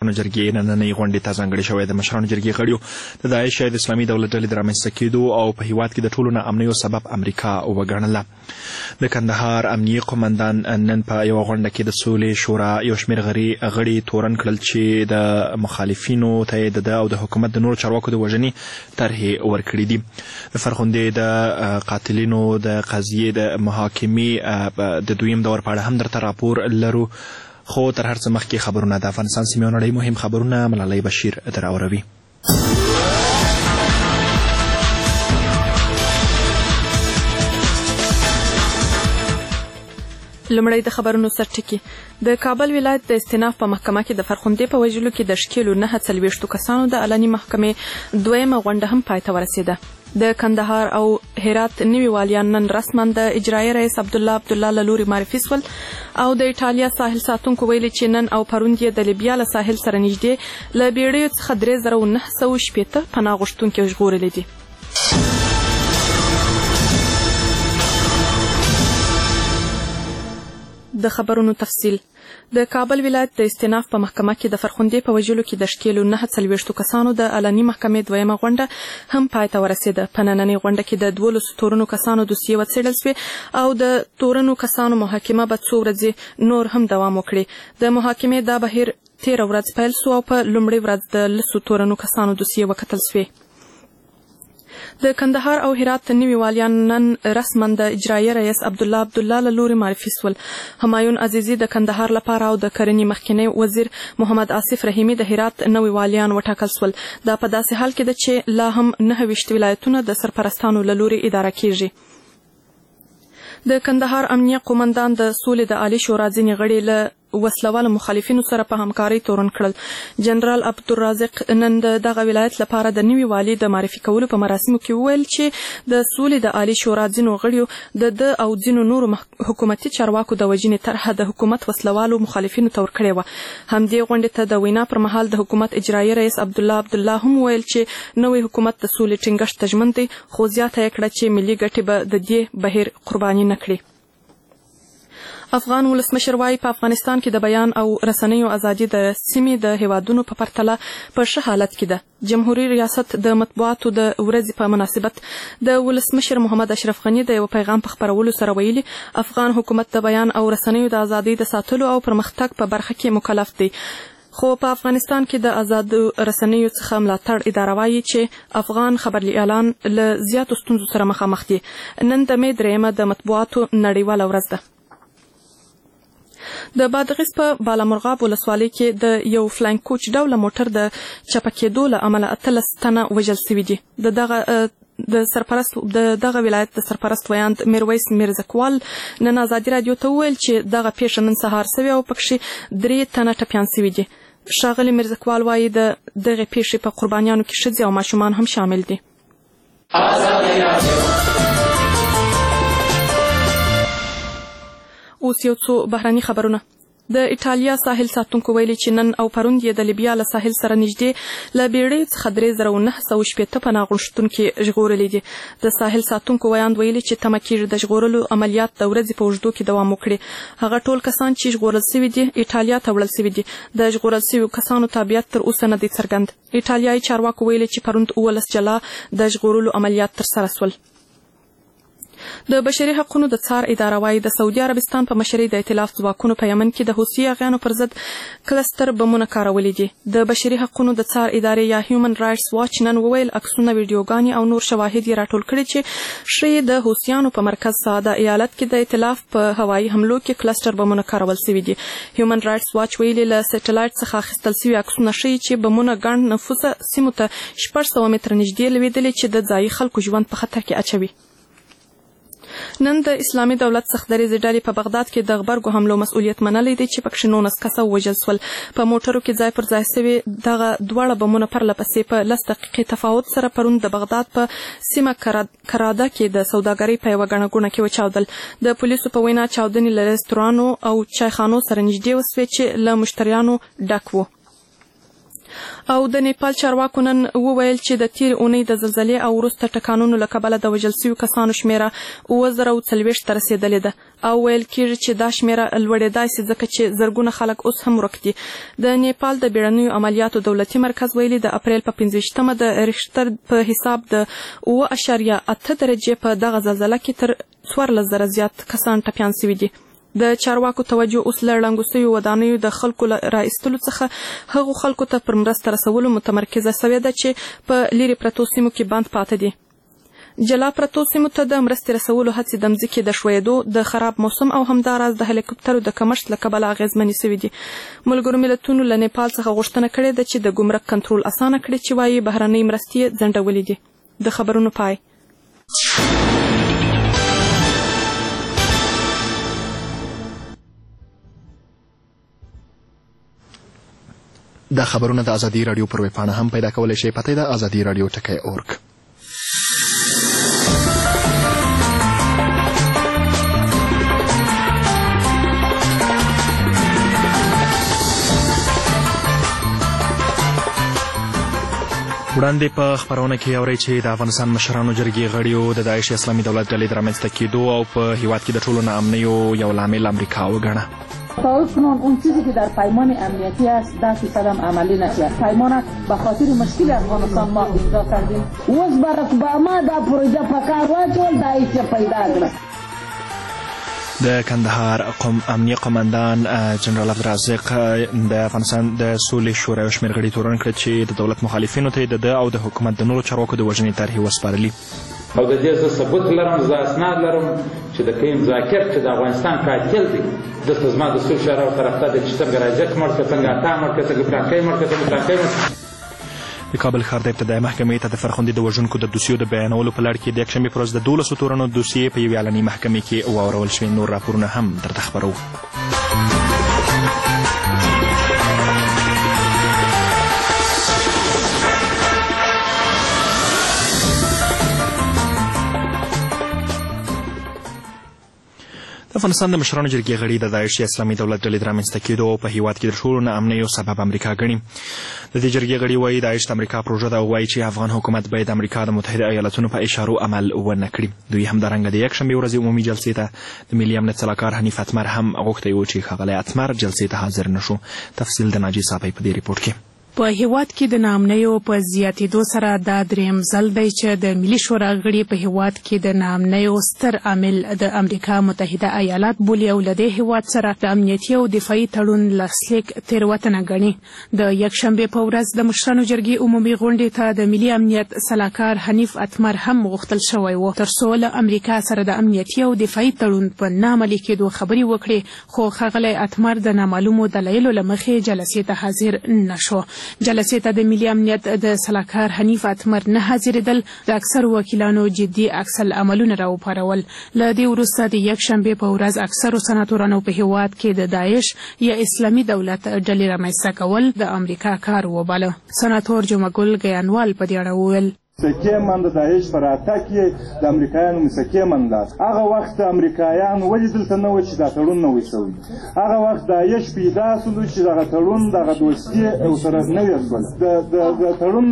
مشرانو جرګې نننۍ غونډې ته ځانګړې شوې ده. مشرانو جرګې غړیو د داعش د اسلامي دولت ډلې د رامنځته کېدو او په هیواد کې د ټولو ناامنیو سبب امریکا وګڼله. د کندهار امنیه قومندان نن په یوه غونډه کې د سولې شورا یو شمېر غړي تورن کړل چې د مخالفینو ته د او د حکومت د نورو چارواکو د وژنې طرحې ورکړي دي. د فرخندې د قاتلینو د قضیې د محاکمې د دویم دور په اړه هم درته راپور لرو، خو تر هر څه مخکې خبرونه د افغانستان سیمې او نړۍ مهم خبرونه ملالۍ بشیر دراوروي. لومړی د خبرونو سرټکي. د کابل ولایت د استیناف په محکمه کې د فرخندې په وژلو کې د شکیلو 940 کسانو د علني محکمې دویمه غونډه هم پای ته ورسېده. د کندهار او هرات نوي والیان نن رسما د اجرایي رئیس عبدالله له لوري معرفي سول او د ایټالیا ساحل ساتونکو ویلي چې نن او پروند یې د لیبیا له ساحل سره نږدې له بیړیو څخه 3980 پناه غوښتونکي ژغورلي دي. د خبرونو تفصیل. د کابل ولایت د استیناف په محکمه کې د فرخندې په وژلو کې د شکیلو 940 کسانو د علني محکمې دویمه غونډه هم پای ته ورسېده. په نننۍ غونډه کې د 12 تورنو کسانو دوسیې وڅېړل شوې او د تورنو کسانو محاکمه به څو ورځې نور هم دوام وکړي. د محاکمې دا بهیر 13 ورځ پیل سو او په لومړۍ ورځ د 10 تورنو کسانو دوسیې وکتل شوې. د کندهار او هرات نوي والیان نن رسما د اجرایي رئیس عبدالله له لوري معرفي سول. همایون عزیزي د کندهار لپاره او د کرنې مخکنی وزیر محمد آصف رحیمي د هرات نوي والیان وټاکل سول. دا په داسې حال کې ده چې لا هم 29 ولایتونه د سرپرستانو له لوري اداره کیږي. د کندهار امنیه قومندان د سولې د عالی شورا ځینې غړي له وسلوالو مخالفینو سره په همکارۍ تورن کړل. جنرال عبدالرازق نن دغه ولایت لپاره د نوي والي د معرفي کولو په مراسمو کې وویل چې د سولې د عالی شورا ځینو غړیو د او ځینو نورو حکومتي چارواکو د وژنې طرحه د حکومت وسلوالو مخالفینو ته ورکړې وه. همدې غونډې ته د وینا پر مهال د حکومت اجرایي رئیس عبدالله هم وویل چې نوی حکومت د سولې ټینګښت ته ژمن دی، خو زیاته یې کړه چې ملي ګټې به د دې بهیر قرباني نه کړي. افغان ولسمشر وايي په افغانستان کې د بیان او رسنیو ازادي د سیمې د هیوادونو په پرتله په ښه حالت کې ده. جمهوریت ریاست د مطبوعاتو د ورځې په مناسبت د ولسمشر محمد اشرف غني د یو پیغام په خپرولو سره ویلي افغان حکومت د بیان او رسنیو د ازادۍ د ساتلو او پرمختګ په برخه کې مکلف دی. خو په افغانستان کې د آزاد رسنیو څخه ملاتړ اداره وايي چې افغان خبري اعلان له زیاتو ستونزو سره مخامخ دي. نن د مې 3 د مطبوعاتو نړیواله ورځ ده. د بادغیس په بالامرغاب ولسوالۍ کې د یو فلاینګ کوچ ډوله موټر د چپه کېدو له امله 13 تنه وژل شوي دي. د دغه ولایت د سرپرست ویاند میرویس میرزکوال نن ازادي رادیو ته وویل چې دغه پیښه نن سهار سوې او پکښې 3 تنه ټپیان شوي دي. ښاغلي میرزکوال وایي د دغې پیښې په قربانیانو کې ښځې او ماشومان هم شامل دي. اوس یو څو بهرني خبرونه. د ایټالیا ساحل ساتونکو ویلي چې نن او پروند یې د لیبیا له ساحل سره نږدې له بیړۍ څخه 3980 پناه غوښتونکي ژغورلي دي. د ساحل ساتونکو ویاند ویلي چې تمه کېږي د ژغورلو عملیات د ورځې په اوږدو کې دوام وکړي. هغه ټول کسان چې ژغورل شوي دي ایټالیا ته وړل شوي دي. د ژغورل شویو کسانو تابعیت تر اوسه نه دی څرګند. ایټالیایي چارواکو ویلي چې پروند 19 جلا د ژغورلو عملیات ترسره سول. د بشري حقوقو د څار اداره وايي د سعودي عربستان په مشرۍ د ائتلاف ځواکونو په یمن کې د حوثي اغیانو پر ضد کلستر بمونه کارولي دي. د بشري حقوقو د څار ادارې یا هیومن رائټس واچ نن وویل عکسونه، ویډیوګانې او نور شواهد یې راټول کړي چې ښیي د حوثیانو په مرکز سعده ایالت کې د ائتلاف په هوایي حملو کې کلستر بمونه کارول شوي دي. هیومن رائټس واچ ویلي له سټلایټ څخه اخیستل شوي عکسونه ښیي چې بمونه ګڼ نفوسه سیمو ته 600 متره نږدې لوېدلي چې د ځایي خلکو ژوند په خطر کې اچوي. نن د اسلامي دولت څخدریزې ډلې په بغداد کې د غبرګو حملو مسؤلیت منلی دی چې پکښې 19 کسه ووژل سول. په موټرو کې ځای پر ځای سوي دغه دواړه بمونه پرله پسې په 10 دقیقې تفاوت سره پرون د بغداد په سیمه کراده کې د سوداګرۍ په یوه ګڼه ګوڼه کې وچاودل. د پولیسو په وینا چاودنې له رستورانو او چایخانو سره نږدې وسوې چې له مشتریانو ډک وو. او د نیپال چارواکو نن وویل چې د تیر اونۍ د زلزلې او وروسته ټکانونو له کبله د وژل شویو کسانو شمیره 7040 ته رسیدلې ده او ویل کېږي چې دا شمیره لوړېدای شي ځکه چې زرګونه خلک اوس هم ورک دي. د نیپال د بیړنیو عملیاتو دولتي مرکز ویلي د اپریل په 15مه د ریښتر په حساب د 7.8 درجې په دغه زلزله کې تر 14,000 زیات کسان ټپیان شوي دي. د چارواکو توجه اوس له ړنګو شویو ودانیو د خلکو را ایستلو څخه هغو خلکو ته پر مرسته رسولو متمرکزه شوې ده چې په لیرې پرتو سیمو کې بند پاته دي. جلا پرتو سیمو ته د مرستې رسولو هڅې د مځکې د ښویېدو د خراب موسم او همداراز د هلیکوپټرو د کمښت له کبله اغېزمنې شوي دي. ملګرو ملتونو له نیپال څخه غوښتنه کړې ده چې د ګمرک کنټرول اسانه کړي چې وایي بهرنۍ مرستې یې ځنډولې دي. د خبرونو پای. دا خبرونه د ازادي رادیو پر ویب پاڼه هم پیدا کولی شئ. پته ده ازادي رادیو ټکی .org. وړاندې په خبرونه کې اورئ چې د افغانستان مشرانو جرګې غړیو د داعش اسلامي دولت ډلې د رامنځته کېدو او په هیواد کې د ټولو ناامنیو یو لامل امریکا وګڼه. کنون اون چیزی که در پیمان امنیتی است دست قدم عملی نشد. پیمان به خاطر مشکل افغانستان ما امضا کردیم. اوس باراک اوباما دا پروژه په کار واچول داعش پیدا کړ. د کندهار امنیه قومندان جنرال عبدالرزاق د افغانستان د سولې شورا یو شمېر غړي تورن کړه چې د دولت مخالفینو ته د او د حکومت د نورو چارواکو د وژنې طرحې وسپارلي. او د دې زه ثبوت لرم، زه اسناد لرم چې د قیم ذاکر چې د افغانستان قاتل دی دلته زما د سولې شورا طرفدار دی چې څنګه راجک مړ کړه، څنګه اتا مړ کړه، څنګه پلانکی مړ کړه، څنګه پلانکی مړ کړه. د کابل ښار د ابتدایي محکمې ته د فرخندي د وژونکو د دوسیو د بیانولو په لړ کې د یکشنبې په ورځ د 12 تورنو دوسیې په یوې اعلاني محکمې کې واورول شوې. نور راپورونه هم درته خپروو. د افغانستان د مشرانو جرګې غړي د داعش اسلامي دولت ډلې د رامنځته کېدو او په هیواد کې د ټولو ناامنیو سبب امریکا ګڼي. د دې جرګې غړي وایي داعش د امریکا پروژه ده او وایي چې افغان حکومت باید امریکا د متحده ایالتونو په اشارو عمل ونه کړي. دوی همدارنګه د یکشنبې ورځې عمومي جلسې ته د ملي امنیت سلاکار حنیف اتمر هم غوښتی و چې ښاغلی اتمر جلسې ته حاضر نه شو. تفصیل د ناجي صافی په دې ریپورټ کې. په هیواد کې د ناامنیو په زیاتېدو سره دا درېیم ځل دی چې د ملي شورا غړي په هیواد کې د ناامنیو ستر عامل د امریکا متحده ایالات بولي او له دې هیواد سره د امنیتي او دفاعي تړون لاسلیک تېروتنه ګڼي. د یکشنبې په ورځ د مشرانو جرګې عمومي غونډې ته د ملي امنیت سلاکار حنیف اتمر هم غوښتل شوی و تر څو له امریکا سره د امنیتي او دفاعي تړون په نه عملي کېدو خبرې وکړي، خو ښاغلی اتمر د نامعلومو دلایلو له مخې جلسې ته حاضر نه شو. جلسې ته د ملي امنیت د سلاکار حنیف اتمر نه حاضرېدل د اکثرو وکیلانو جدي عکس العملونه راوپارول. له دې وروسته د یکشنبې په ورځ اکثرو سناتورانو په هیواد کې د داعش یا اسلامي دولت ډلې رامنځته کول د امریکا کار وباله. سناتور جمعګل ګیانوال په دې اړه وویل مسکې من د داعش پر اتاک یې د امریکایانو مسکې من لاس. هغه وخت امریکایان ولې دلته نه و چې دا تړون نه وي شوی. هغه وخت داعش پیدا سولو چې دغه تړون دغه دوستي او سره نه وي شول. د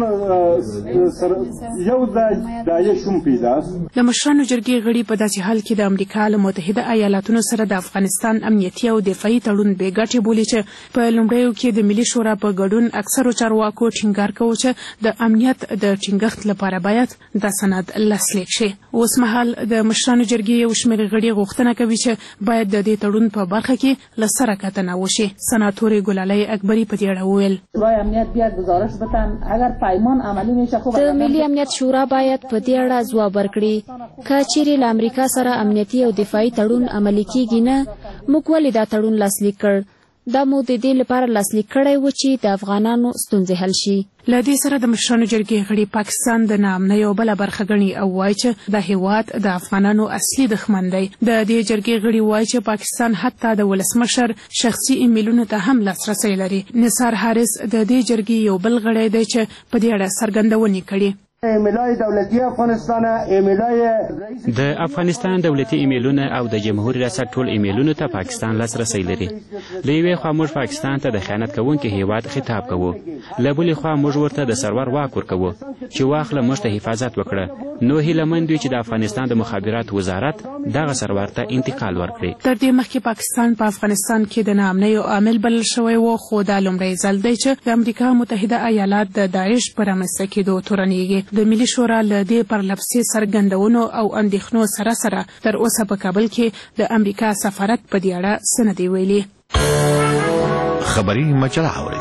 تړون سره یو ځای داعش هم پیدا سو. د مشرانو جرګې غړي په داسې حال کې د امریکا له متحده ایالاتونو سره د افغانستان امنیتي او دفاعي تړون بې ګټې بولي چې په لومړیو کې د ملي شورا په ګډون اکثرو چارواکو ټینګار کوي چې د امنیت د ټینګښت لپاره باید دا سند لاسلیک شي. اوس مهال د مشرانو جرګې یو شمېر غړي غوښتنه کوي چې باید د دې تړون په برخه کې له سره کتنه وشي. سناتورې ګلالۍ اکبري په دې اړه وویل شورای امنیت باید گزارش بدن اگر پیمان عملی میشه خوب. د ملي امنیت شورا باید په دې اړه ځواب ورکړي که چیرې له امریکا سره امنیتي او دفاعي تړون عملي کیږي نه موږ ولې دا تړون لاسلیک کړ. دا مو د دې لپاره لاسلیک کړی و چې د افغانانو ستونزې حل شي. له دې سره د مشرانو جرګې غړي پاکستان د ناامنیو بله برخه ګڼي او وایي چې د هیواد د افغانانو اصلي دښمن دی. د دې جرګې غړي وایي چې پاکستان حتی د ولسمشر شخصي ایمیلونو ته هم لاسرسی لري. نثار حارث د دې جرګې یو بل غړی دی چې په دې اړه څرګندونې کړي. د افغانستان دولتي ایمیلونه او د جمهوریت ریاست ټول ایمیلونو ته پاکستان لاسرسی لري. له یوې خوا موږ پاکستان ته د خیانت کوونکي هیواد خطاب کوو، له بلې خوا موږ ورته د سرور واک ورکوو چې واخله موږ ته حفاظت وکړه. نو هیلهمند یو چې د افغانستان د مخابرات وزارت دغه سرور ته انتقال ورکړي. تر دې مخکې پاکستان په افغانستان کې د ناامنیو عامل بلل شوی و، خو دا لومړی ځل دی چې د امریکا متحده ایالات د داعش په رامنځته کېدو تورنېږي. د ملي شورا له دې پرلپسې څرګندونو او اندېښنو سره سره تر اوسه په کابل کې د امریکا سفارت په دې اړه څه نه دی ویلي. خبري مجله اوري.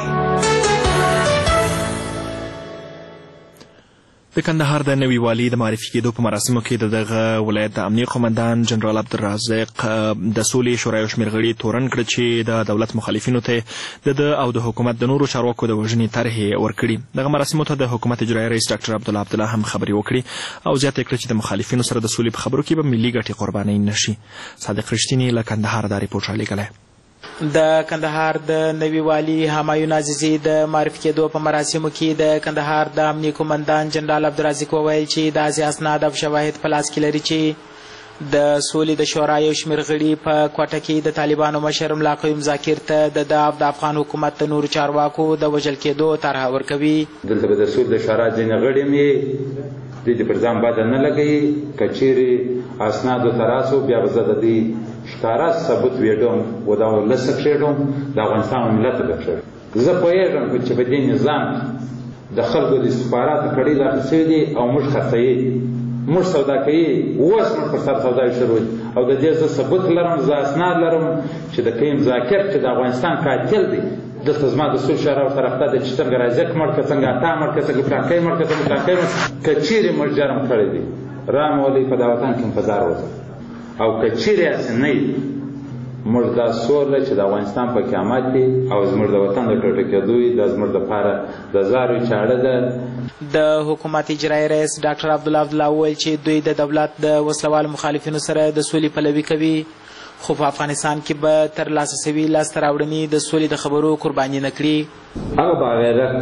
د کندهار د نوي والي د معرفي کېدو په مراسمو کې دغه ولایت د امنیه قومندان جنرال عبدالرازق د سولې شورا یو شمېر غړي تورن کړه چې د دولت مخالفینو ته د او د حکومت د نورو چارواکو د وژنې طرحې ورکړي. دغه مراسمو ته د حکومت اجرایي رئیس ډاکټر عبدالله عبدالله هم خبرې وکړي او زیاته کړه چې د مخالفینو سره د سولې په خبرو کې به ملي ګټې قربانۍ نشي. صادق رښتینی له کندهار دا ریپورټ رالیږلی. د کندهار د نوي والي همایون عزیزي د معرفي کېدو په مراسمو کې د کندهار د امنیه قومندان جنرال عبدالرازق وویل چې داسې اسناد او شواهد په لاس کې لري چې د سولې د شورا یو شمېر غړي په کوټه کې د طالبانو مشر ملا قیوم ذاکر ته د افغان حکومت د نورو چارواکو د وژل کېدو طرحه ورکوي. دلته به د سولې د شورا ځینې غړي مې د پر ځان باید نه لګوي که چیرې اسنادو ته راسو بیا به زه د دې ښکاره ثبوت ویډم و دا ولسه کښېږم د افغانستان ملت به کښېږم. زه پوهېږم چې په دې نظام د خلکو د استخباراتو کړۍ داخل شوي دي او موږ خرڅوي، موږ سودا کوي، اوس موږ پر سر سوداوي شروع دي او د دې زه ثبوت لرم، زه اسناد لرم چې د قیم ذاکر چې د افغانستان قاتل دی دلته زما د سول شورا ورته رافته ده چې څنګه رازق مړ کړه، څنګه عطا مړ کړه، څنګه پلانکی مړ کړه، څنګه پلانکی مړ کړه. که چیرې موږ جرم کړی دی رام ولي په دا وطن کې انتظار وځه او که چیرې هسې نه وي موږ دا سور ده چې د افغانستان په قیامت دی او زموږ د وطن د ټوټه کېدو دا زموږ دپاره د زاروی چاړه ده. د حکومت اجرایي رئیس ډاکټر عبدالله عبدالله وویل چې دوی د دولت د وسلوالو مخالفینو سره د سولې پلوي کوي، خو په افغانستان کې به ترلاسه سوي لاسته راوړنې د سولې د خبرو قرباني نه کړي. هغه باغیرت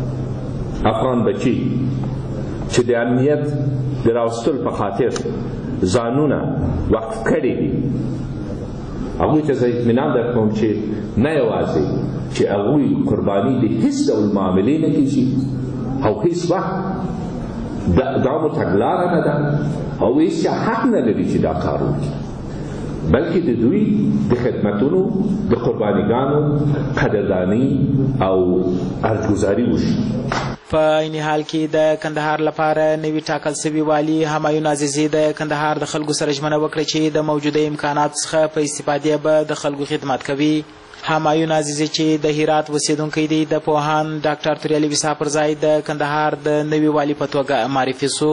افغان بچي چې د امنیت د راوستلو په خاطر ځانونه وقف کړي دي هغوی ته زه اطمینان درکوم چې نه یوازې چې هغوی قرباني د هیڅ ډول معاملې نه کېږي او هیڅ وخت دا مو تګلاره نه ده او هیڅ چا حق نه لري چې دا کار وکړي، بلکې د دوی د خدمتونو د قربانیګانو قدرداني او ارزګزاري وشي. په عین حال کې د کندهار لپاره نوي ټاکل سوي والي همایون عزیزي د کندهار د خلکو سره ژمنه وکړه چې د موجوده امکاناتو څخه په استفادې به د خلکو خدمت کوي. همایون عزیزي چې د هرات اوسېدونکی دی د پوهاند ډاکټر توریالي ویسا پر ځای د کندهار د نوي والي په توګه معرفي سو.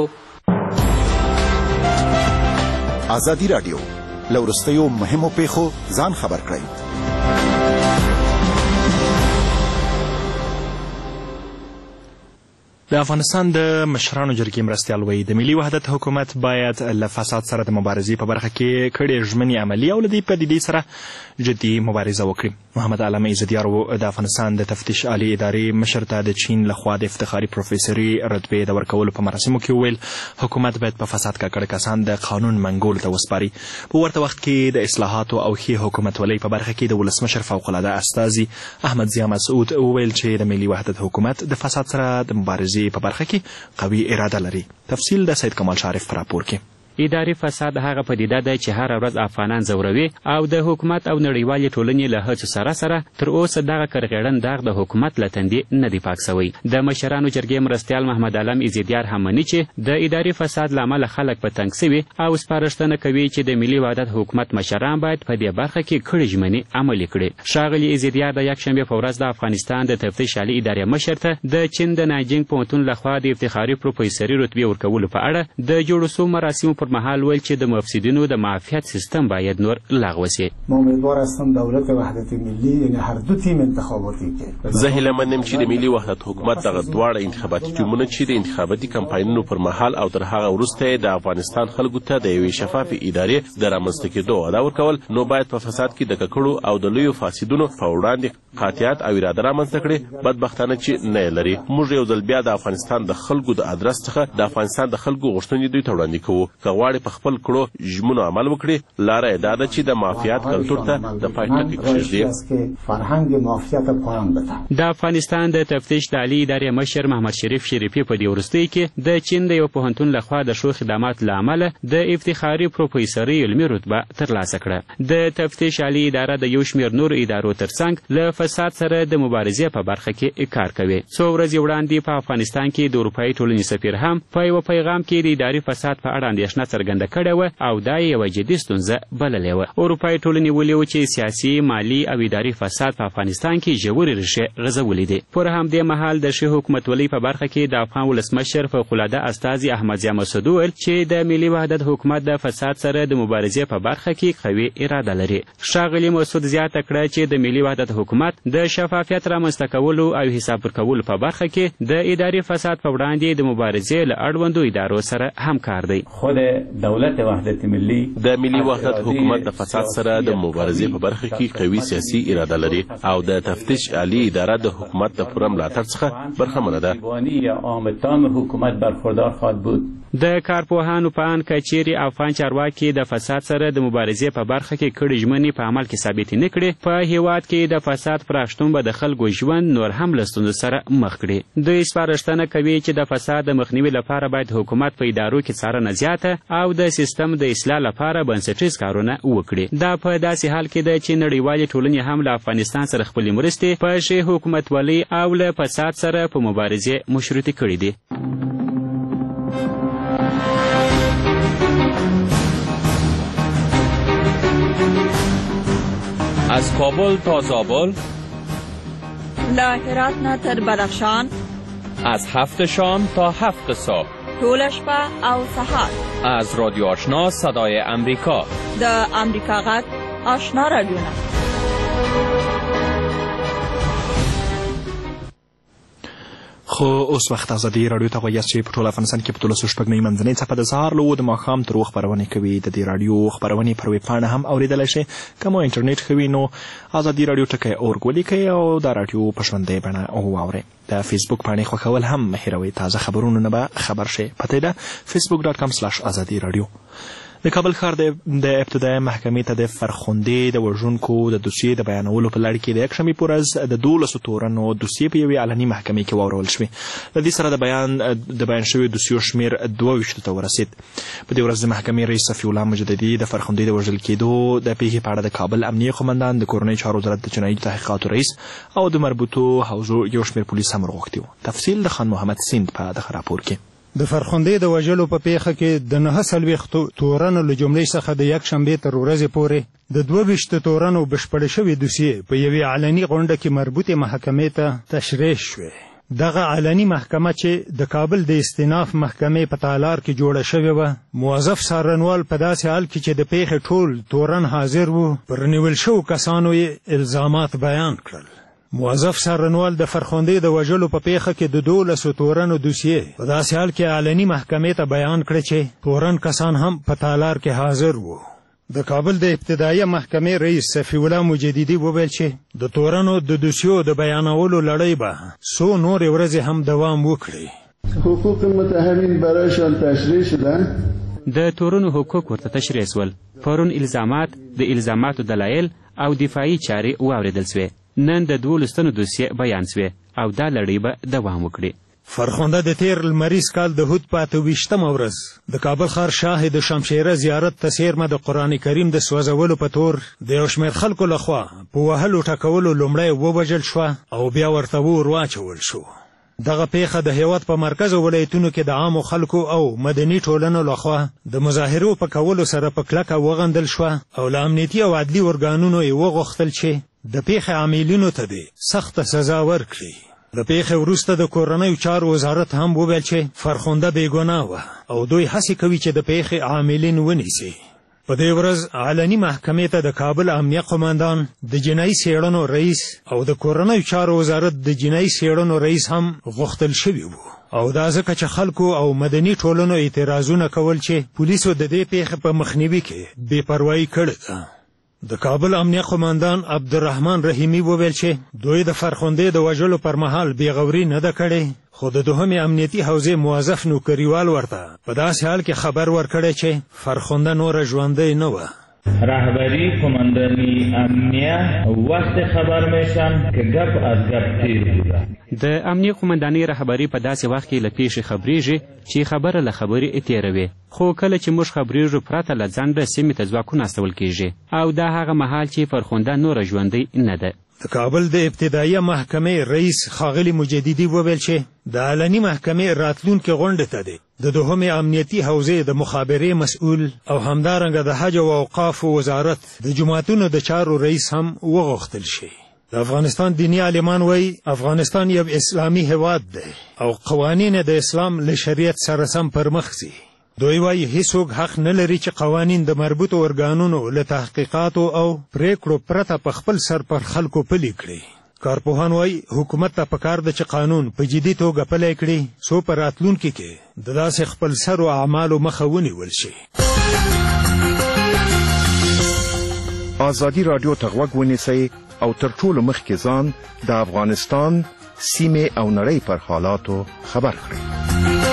ازادي راډیو له وروستیو مهمو پیښو ځان خبر کړئ. د افغانستان د مشرانو جرګې مرستیال وایي د ملي وحدت حکومت باید له فساد سره د مبارزې په برخه کې کړې ژمنې عملي او له دې پدیدې سره جدي مبارزه وکړي. محمد علامه عزتیار د افغانستان د تفتیش عالي ادارې مشر ته د چین لخوا د افتخاري پروفیسوري رتبې د ورکولو په مراسمو کې وویل حکومت باید په فساد ککړ کسان د قانون منګولو ته وسپاري. په ورته وخت کې د اصلاحاتو او ښې حکومتولۍ په برخه کې د ولسمشر فوق العاده استازي احمد ضیا مسعود وویل چې د ملي وحدت حکومت د فساد سره د مبارزې په برخه کې قوي اراده لري. تفصیل د سید کمال شارف په راپور کې. اداري فساد هغه پدیده ده چې هر ورځ افغانان ځوروي او د حکومت او نړیوالې ټولنې له هڅو سره سره تر اوسه دغه کرغېړن داغ د حکومت له تندې نه دی پاک سوی. د مشرانو جرګې مرستیال محمد علم عزتیار هم مني چې د اداري فساد له امله خلک په تنګ سوي او سپارښتنه کوي چې د ملي وحدت حکومت مشران باید په دې برخه کې کړې ژمنې عملي کړي. ښاغلي عزتیار د یکشنبې په ورځ د افغانستان د تفتیش عالي ادارې مشر ته د چین د نانجینګ پوهنتون لخوا د افتخاري پروفیسوري رتبې ورکولو په اړه د جوړو سوو مراسمو پر پر مهال ویل چې د مفسدینو د معافیت سیستم باید نور لغوه شي. ما امیدوار هستم دولت وحدت ملی یعنی هر دو تیم انتخاباتی کې زه هیله منم چې د ملي وحدت حکومت دغه دواړه انتخاباتي ټیمونه چې د انتخاباتي کمپاینونو پر مهال او تر هغه وروسته د افغانستان خلکو ته د یوې شفافې ادارې د رامنځته کېدو وعده ورکول، نو باید په فساد کې د ککړو او د لویو فاسدونو په وړاندې قاطعیت او اراده رامنځته کړي. بدبختانه چې نه لري. موږ یو ځل بیا د افغانستان د خلکو د ادرس څخه د افغانستان د خلکو غوښتنې دوی ته وړاندې کوو. که غواړي په خپل کړو ژمنو عمل وکړي، لاره یې دا ده چې د مافیات کلتور ته د پای ټکی کېږدي. د افغانستان د تفتیش د عالي ادارې مشر محمد شریف شریفي په دې وروستیو کې د چین د یو پوهنتون لخوا د ښو خدماتو له امله د افتخاري پروفیسوري علمي رتبه ترلاسه کړه. د تفتیش عالي اداره د یو شمېر نورو ادارو ترڅنګ له فساد سره د مبارزې په برخه کې کار کوي. څو ورځې وړاندې په افغانستان کې د اروپایي ټولنې سفیر هم په یوه پیغام کې د اداري فساد په اړه اندېښنه څرګنده کړې وه او دا یې یوه جدي ستونزه بللې وه. اروپایي ټولنې ویلي و چې سیاسي، مالي او اداري فساد په افغانستان کې ژورې ریښې غځولې دي. پر همدې مهال د ښې حکومتولۍ په برخه کې د افغان ولسمشر فوقالعاده استازي احمدضیاء مسعود وویل چې د ملي وحدت حکومت د فساد سره د مبارزې په برخه کې قوي اراده لري. ښاغلي مسعود زیاته کړه چې د ملي وحدت حکومت د شفافیت رامنځته کولو او حساب ورکولو په برخه کې د اداري فساد په وړاندې د مبارزې له اړوندو ادارو سره همکار دی. خود دولت وحدت ملی د ملي وحدت حکومت د فساد سره د مبارزې په برخه کې قوي سیاسي اراده لري او د تفتیش عالي اداره د حکومت د پوره ملاتړ څخه برخمنه ده. حکومت برخوردار خواهد بود. د کارپوهانو په اند که چیرې افغان چارواکي د فساد سره د مبارزې په برخه کې کړي ژمنې په عمل کې ثابتې نه کړي، په هیواد کې د فساد پراخشتون به د خلکو ژوند نور هم له ستونزو سره مخ کړي. دوی سپارښتنه کوي چې د فساد د مخنیوي لپاره باید حکومت په ادارو کې څارنه زیاته او د سیستم د اصلاح لپاره بنسټیز کارونه وکړي. دا په داسې حال کې ده چې نړیوالې ټولنې هم له افغانستان سره خپلې مرستې په ښې حکومتولۍ او له فساد سره په مبارزې مشروطې کړي دي. از کابل تا زابل، له هرات نه تر بدخشان، از 7 شام تا 7 صبح، ټوله شپه او سهار، از رادیو آشنا صدای امریکا، د امریکا غږ آشنا رادیوونه. خو اوس وخت ازادي راډیو ته غوږ چې په ټول افغانستان کې په 12 منځنۍ څپه د سهار له 9 ماښام تر خپرونې کوي. د دې راډیو خپرونې پر ویبپاڼه هم اوریدلی شئ. که مو انټرنیټ ښه وي نو ازادي راډیو ټکی اورګ ولیکئ او دا راډیو په ژوندۍ بڼه واورئ. د فیسبوک پاڼې خوښول هم مه هېروئ. تازه خبرونو نه به خبر شئ. پته یې ده facebook.com/ازادي راډیو. د کابل ښار د ابتدایي محکمې ته د فرخندې د وژونکو د دوسیې د بیانولو په لړ کې د یکشنبې په ورځ د 12 تورنو دوسیې په یوې علني محکمې کې واورول شوې. له دې سره د بیان شویو دوسیو شمېر 22 ته ورسېد. په دې ورځ د محکمې رئیس صفي الله مجددي د فرخندې د وژل کېدو د پیښې په اړه د کابل امنیه قومندان، د کورنۍ چارو وزارت د جنایي تحقیقاتو رئیس او د مربوطو حوزو یو شمېر پولیس هم ورغوښتي وو. تفصیل د خان محمد سیند په دغه راپور کې. د فرخندې د وژلو په پیښه کې د 49 تورنو له جملې څخه د یکشنبې تر ورځې پورې د 22 تورنو بشپړې شوې دوسیې په یوې علني غونډه کې مربوطې محکمې ته تشریح شوې. دغه علني محکمه چې د کابل د استیناف محکمې په تالار کې جوړه شوې وه، موظف څارنوال په داسې حال کې چې د پیښې ټول تورن حاضر وو، پر نیول شوو کسانو یې الزامات بیان کړل. موظف څارنوال د فرخندې د وژلو په پیښه کې د 12 تورنو دوسیې په داسې حال کې علني محکمې ته بیان کړه چې تورن کسان هم په تالار کې حاضر وو. د کابل د ابتدایي محکمې رئیس صفي الله مجددي وویل چې د تورنو د دوسیو د بیانولو لړۍ به څو نورې ورځې هم دوام وکړي. حقوق متهمین برایشان تشریح شدن. د تورنو حقوق ورته تشریح سول. پرون الزامات، د الزاماتو دلایل او دفاعي چارې واوریدل سوې. نن د 12 دوسیې بیان سوې او دا لړۍ به دوام وکړي. فرخنده د تیر لمریز کال د هود په 28مه ورځ د کابل ښار شاه د شمشیره زیارت ته څیرمه د قرآن کریم د سوځولو په تور د یو شمېر خلکو لخوا په وهلو ټکولو لومړی ووژل شوه او بیا ورته اور واچول شو. دغه پیښه د هیواد په مرکزو ولایتونو کې د عامو خلکو او مدني ټولنو لخوا د مظاهرو په کولو سره په کلکه وغندل شوه او له امنیتي او عدلي ارګانونو یې وغوښتل چې د پیښې عاملینو ته دې سخته سزا ورکړي. د پیښې وروسته د کورنیو چارو وزارت هم وویل چې فرخنده بېګناه وه او دوی هڅې کوي چې د پیښې عاملین ونیسي. په دې ورځ علني محکمې ته د کابل امنیه قماندان د جنایي څېړنو رئیس او د کورنیو چارو وزارت د جنایي څېړنو رئیس هم غوښتل شوي وو او دا ځکه چې خلکو او مدني ټولنو اعتراضونه کول چې پولیسو د دې پیښې په مخنیوي کې بې پروایي کړې ده. د کابل امنیه قماندان عبدالرحمن رحیمي وویل چې دوی د فرخندې د وژلو پر مهال بېغوري نه ده کړې، خو د دوهمې امنیتي حوزې موظف نوکریوال ورته په داسې حال کې خبر ورکړی چې فرخنده نوره ژوندی نه وه. رهبری کماندانی امنیه وقت خبر میشن که گپ از گپ تیر بوده. د امنیه قماندانی رهبری په داسې وخت کې له پیښې خبریږي چې خبره له خبرې تیروي، خو کله چې موږ خبریږو پرته له ځنډه سیمې ته ځواکونه استول کیږي او دا هغه مهال چې فرخنده نوره ژوندی نه ده. د کابل د ابتدایي محکمې رئیس ښاغلي مجددي وویل چې د علني محکمې راتلونکې غونډې ته دی د دوهمې امنیتي حوزې د مخابرې مسؤل او همدارنګه د حج او اوقافو وزارت د جماعتونو د چارو رئیس هم وغوښتل شي. د افغانستان دیني عالمان وایي افغانستان یو اسلامي هیواد دی او قوانین د اسلام له شریعت سره سم پر مخ ځي. دوی وایي هیڅوک حق نه لري چې قوانین د مربوطو ارګانونو له تحقیقاتو او پریکړو پرته په خپل سر پر خلکو پلي کړي. کارپوهان وایي حکومت ته پکار ده چې قانون په جدي توګه پلی کړي څو په راتلونکي کې د داسې خپل سرو اعمالو مخه ونیول شي. ازادي راډیو ته غوږ ونیسئ او تر ټولو مخکې ځان د افغانستان سیمې او نړۍ پر حالاتو خبر کړئ.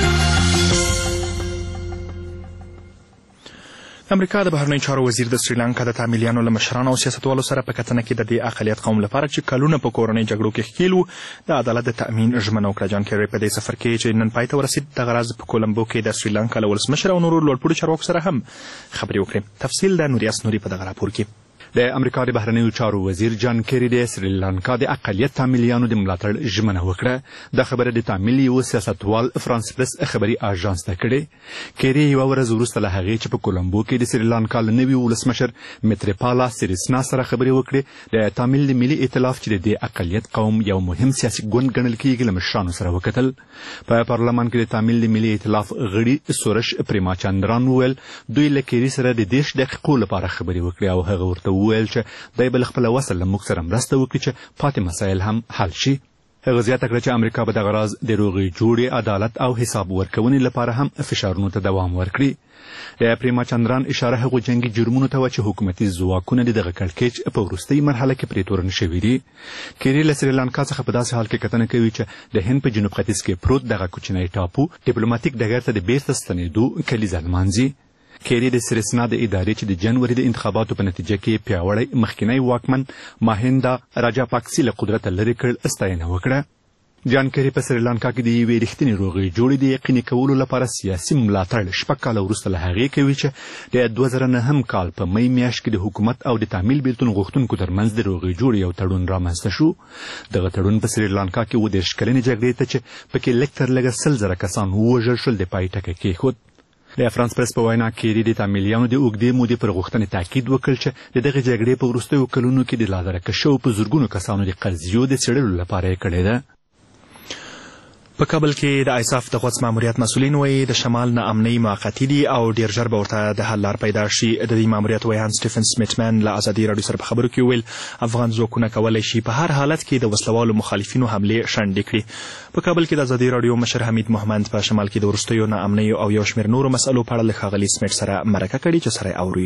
امریکا د بهرنیو چارو وزیر د سریلانکا د تامیلیانو له مشرانو او سیاستوالو سره په کتنه کې د دې اقلیت قوم لپاره چې کلونه په کورنۍ جګړو کې ښکیل وو د عدالت د تأمین ژمنه وکړه. جان کیری په دې سفر کې چې نن پای ته ورسېد دغه راز په کولمبو کې د سریلانکا له ولسمشر او نورو لوړپوړو چارواکو سره هم خبرې وکړې. تفصیل د نوریاس نوري په دغه راپور کې. د امریکا د بهرنیو چارو وزیر جان کیری د سریلانکا د اقلیت تامیلیانو د ملاتړ ژمنه وکړه. د خبره د تامیل یو سیاستوال فرانس پریس خبري اژانس ته کړې. کیری یوه ورځ وروسته له هغې چې په کولمبو کې د سریلانکا له نوي ولسمشر میتریپالا سیریسنا سره خبرې وکړې د تامیل د ملي ائتلاف چې د دې اقلیت قوم یو مهم سیاسي ګوند ګڼل کیږي له مشرانو سره وکتل. په پارلمان کې د تامیل د ملي ائتلاف غړي سورش پریماچندران وویل دوی له کیری سره د 10 دقیقو لپاره خبرې وکړې او هغه ورته وویل چې دوی به له خپله وسه له موږ سره مرسته وکړي چې پاتې مسایل هم حل شي. هغه زیاته کړه چې امریکا به دغه راز د روغې جوړې عدالت او حساب ورکونې لپاره هم فشارونو ته دوام ورکړي. د پریماچندران اشاره هغو جنګي جرمونو ته وه چې حکومتي ځواکونه د دغه کړکېچ په وروستۍ مرحله کې پرې تورن شوي دي. کیری له سریلانکا څخه په داسې حال کې کتنه کوي چې د هند په جنوب ختیځ کې پروت دغه کوچنی ټاپو ډیپلوماتیک ډګر ته د بیرته ستنېدو کلیزه لمانځي. کیری د سریسنا د ادارې چې د جنوري د انتخاباتو په نتیجه کې پیاوړی مخکینی واکمن ماهیندا راجاپاکسي له قدرته لرې کړ ستاینه وکړه. جان کیری په سریلانکا کې د یوې رښتینې روغې جوړې د یقیني کولو لپاره سیاسي ملاتړ 6 کاله وروسته له هغې کوي چې د 2009 کال په می میاشت کې د حکومت او د تامیل بیلتون غوښتونکو ترمنځ د روغې جوړې یو تړون رامنځته شو. دغه تړون په سریلانکا کې 30 کلنې جګړې ته چې پکې لږ تر لږه 100,000 کسان ووژل شول د پای ټکی کېښود. د فرانس پریس په وینا کیری د تامیلیانو د اوږدې مودې پر غوښتنې تاکید وکړ چې د دغې جګړې په وروستیو کلونو کې د لادرکه شوو په زرګونو کسانو د قضیو د څېړلو لپاره یې کړې ده. په کابل کې د ایساف د غوڅ ماموریت مسؤلین وایي د شمال نه امنۍ موقتي دي او ډیر ژر به ورته د حل لار پیدا شي. د دې ماموریت ویان سټیفن سمیټمن له ازادي راډیو سره په خبرو کې وویل افغان ځواکونه کولی شي په هر حالت کې د وسلوالو مخالفینو حملې شنډې کړي. په کابل کې د ازادي راډیو مشر حمید محمد په شمال کې د وروستیو نه امنۍ او یو شمېر نورو مسألو په اړه له ښاغلي سمیټ سره مرکه کړې چې سره یې اوري.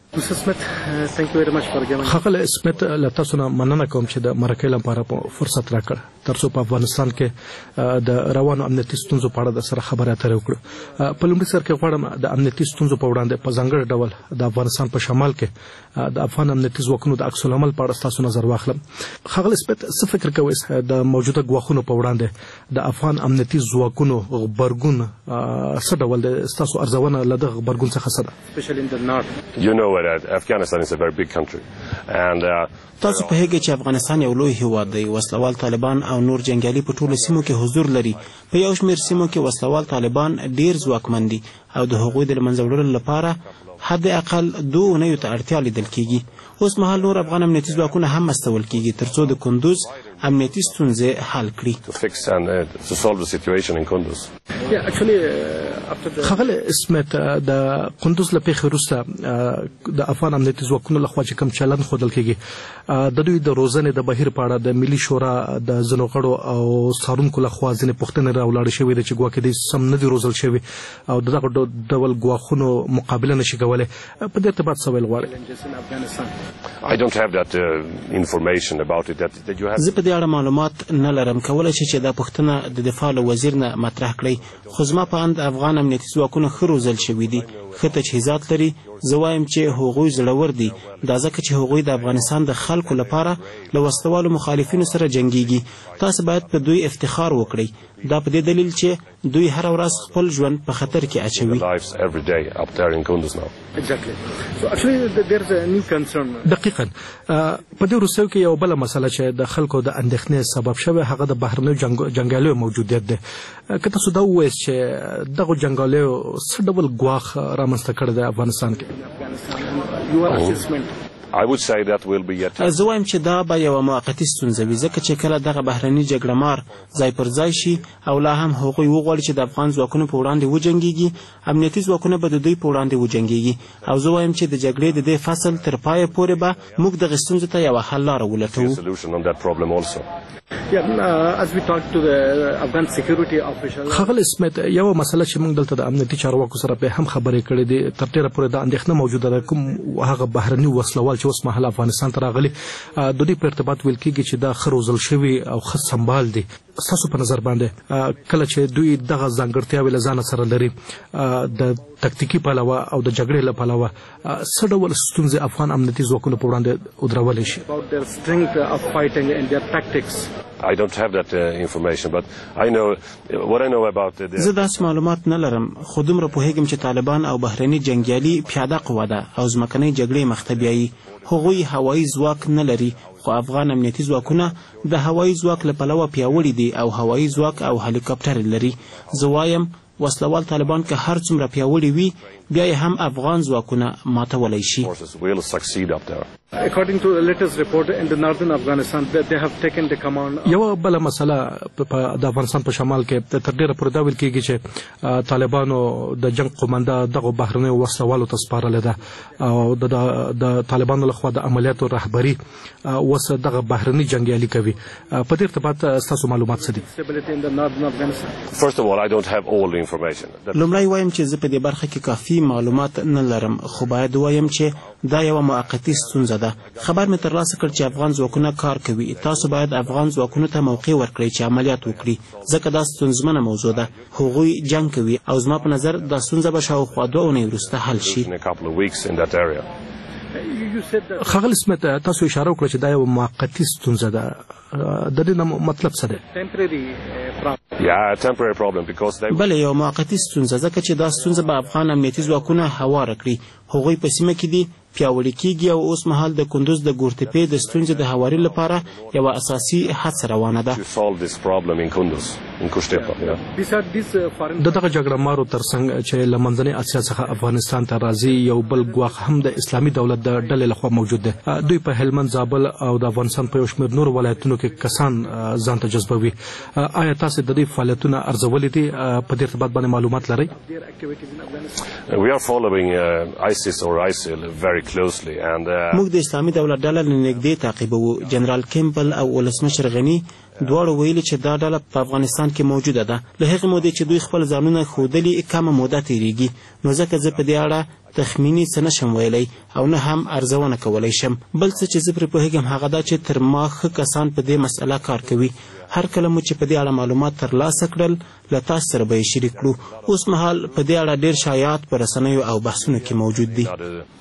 ښاغلی سمیت له تاسو نه مننه کوم چې د مرکې لپاره فرصت راکړ تر څو په افغانستان کې د روانو امنیتي ستونزو په اړه د سره خبرې اترې وکړو. په لومړي سر کې غواړم د امنیتي ستونزو په وړاندې په ځانګړي ډول د افغانستان په شمال کې د افغان امنیتي ځواکونو د عکس العمل په اړه ستاسو نظر واخلم. ښاغلی سمیت څه فکر کوئ د موجوده ګواښونو په وړاندې د افغان امنیتي ځواکونو غبرګون څه ډول دی؟ ستاسو ارزونه له دغه غبرګون څخه څه ده؟ Afghanistan is a very big country and تاسو په هغه چې افغانستان یو لوی هیواد دی وسلوال طالبان او نور جنگیالي په ټولو سیمو کې حضور لري په یو شمېر سیمو کې وسلوال طالبان ډیر ځواکمن دي او د هغوی د له منځه وړلو لپاره حد اقل 2 اونیو ته اړتیا لیدل کیږي اوس مهال نور افغان امنیتي ځواکونه هم مستول کیږي ترڅو د کندوز امنیتي ستونزې حل کړي خغل اسمت د کندوز له پیښې وروسته د افغان امنیتي ځواکونو لخوا چې کوم چلند ښودل کیږي د دوی د روزنې د بهیر په اړه د ملي شورا د ځینو غړو او څارونکو لخوا ځینې پوښتنې راولاړې شوې دي چې ګواکې دوی سم نه دي روزل شوي او د دغه ډول ګواښونو مقابله نشي کولی په دې ارتباط څه ویل غواړئ زه په دې اړه معلومات نه لرم کولی شي چې دا پوښتنه د دفاع له وزیر نه مطرح کړئ خو زما په اند افغان امنیتي ځواکونه ښه روزل شوي دي ښه تجهیزات لري زه وایم چې هغوی زړور دي دا ځکه چې هغوی د افغانستان د خلکو لپاره له وسلوالو مخالفینو سره جنګیږي تاسو باید په دوی افتخار وکړئ دا په دې دلیل چې دوی هر ورځ خپل ژوند په خطر کې اچوي دقیقاً په دې وروستیو کې یو بله مسله چې د خلکو د اندېښنې سبب شوی هغه د بهرنیو جنګیالیو موجودیت دی که تاسو دا ووایاست چې دغو جنګیالیو څه ډول ګواښ رامنځته کړی دی افغانستان کې زه وایم چې دا به یوه موقتي ستونزه وي ځکه چې کله دغه بهرني جګړه مار ځای پر ځای شي او لا هم هغوی وغواړي چې د افغان ځواکونو په وړاندې وجنګېږي امنیتي ځواکونه به د دوی په وړاندې وجنګېږي او زه وایم چې د جګړې د دې فصل تر پایه پورې به موږ دغې ستونزې ته یوه حل لاره ولټوو خغل اسمت یو مسله چې موږ دلته د امنیتي چارواکو سره په هم خبرې کړې دي تر ډیره پورې د اندېښنه موجوده ده کوم هغه بهرني وسلوال چې اوس مهال افغانستان ته راغلي د دوی په ارتباط ویل کېږي چې دا ښه روزل شوي او ښه سمبال دي ستاسو په نظر باندې کله چې دوی دغه ځانګړتیاوې له ځانه سره لري د تکتیکي پلوه او د جګړې له پلوه څه ډول ستونزې افغان امنیتي ځواکونو په وړاندې ودرولی شي زه داسې معلومات نه لرم خو دومره پوهېږم چې طالبان او بهرني جنګیالي پیاده قوه ده او ځمکنۍ جګړې مخ ته بیایي هغوی هوایي ځواک نه لري خو افغان امنیتي ځواکونه د هوایي ځواک له پلوه پیاوړي دي او هوایي ځواک او هلیکاپټر لري زه وایم وسلوال طالبان که هر څومره پیاوړي وي بیا یې هم افغان ځواکونه ماتولی شي یوه بله مسله د افغانستان په شمال کې تر ډیره پورې دا ویل کېږي چې طالبانو د جنګ قومنده دغو بهرنیو وسلوالو ته سپارلې ده او د طالبانو لخوا د عملیاتو رهبري اوس دغه بهرني جنګیالي کوي په دې ارتباط ستاسو معلومات څه دي لومړی وایم چې زه په دې برخه کې کافي معلومات نه لرم خو باید وایم چې دا یوه موقتي ستونزه ده خبر مې ترلاسه کړ چې افغان ځواکونه کار کوي تاسو باید افغان ځواکونو ته موقع ورکړئ چې عملیات وکړي ځکه دا ستونزمنه موضوع ده هغوی جنګ کوي او زما په نظر دا ستونزه به شاوخوا 2 اونۍ وروسته حل شي خغل اسمت تاسو اشاره وکړه چې دا یو موقتي ستونزه ده د دې مطلب څه دی بله یو موقتي ستونزه ځکه چې دا ستونزه به افغان امنیتي ځواکونه هواره کړي هغوی په سیمه کې دي پیاوړي کېږي او اوس مهال د کندوز د ګورتپې د ستونزې د هواري لپاره یوه اساسي هڅه روانه ده د دغه جګړه مارو ترڅنګ چې له منځنۍ اسیا څخه افغانستان ته راځي یو بل ګواښ هم د اسلامي دولت د ډلې لخوا موجود دی دوی په هلمند زابل او د افغانستان په یو شمېر نورو ولایتونو کې کسان ځان ته جذبوي آیا تاسو د دې فعالیتونه ارزولي دي په دې ارتباط باندې معلومات لرئ موږ د اسلامي دولت ډله له نږدې تعقیبوو جنرال کیمبل او ولسمشر غني دواړو ویلي چې دا ډله په افغانستان کې موجوده ده له هغې مودې چې دوی خپل ځانونه ښودلي کمه موده تېرېږي نو ځکه زه په دې اړه تخمیني څه نشم ویلی او نه هم ارزونه کولی شم بل څه چې زه پرې پوهېږم هغه دا چې تر ما ښه کسان په دې مسئله کار کوي هر کله مو چې په دې اړه معلومات ترلاسه کړل له تاسو سره به یې شریک کړو اوس مهال په دې اړه ډېر شایعات په رسنیو او بحثونو کې موجود دي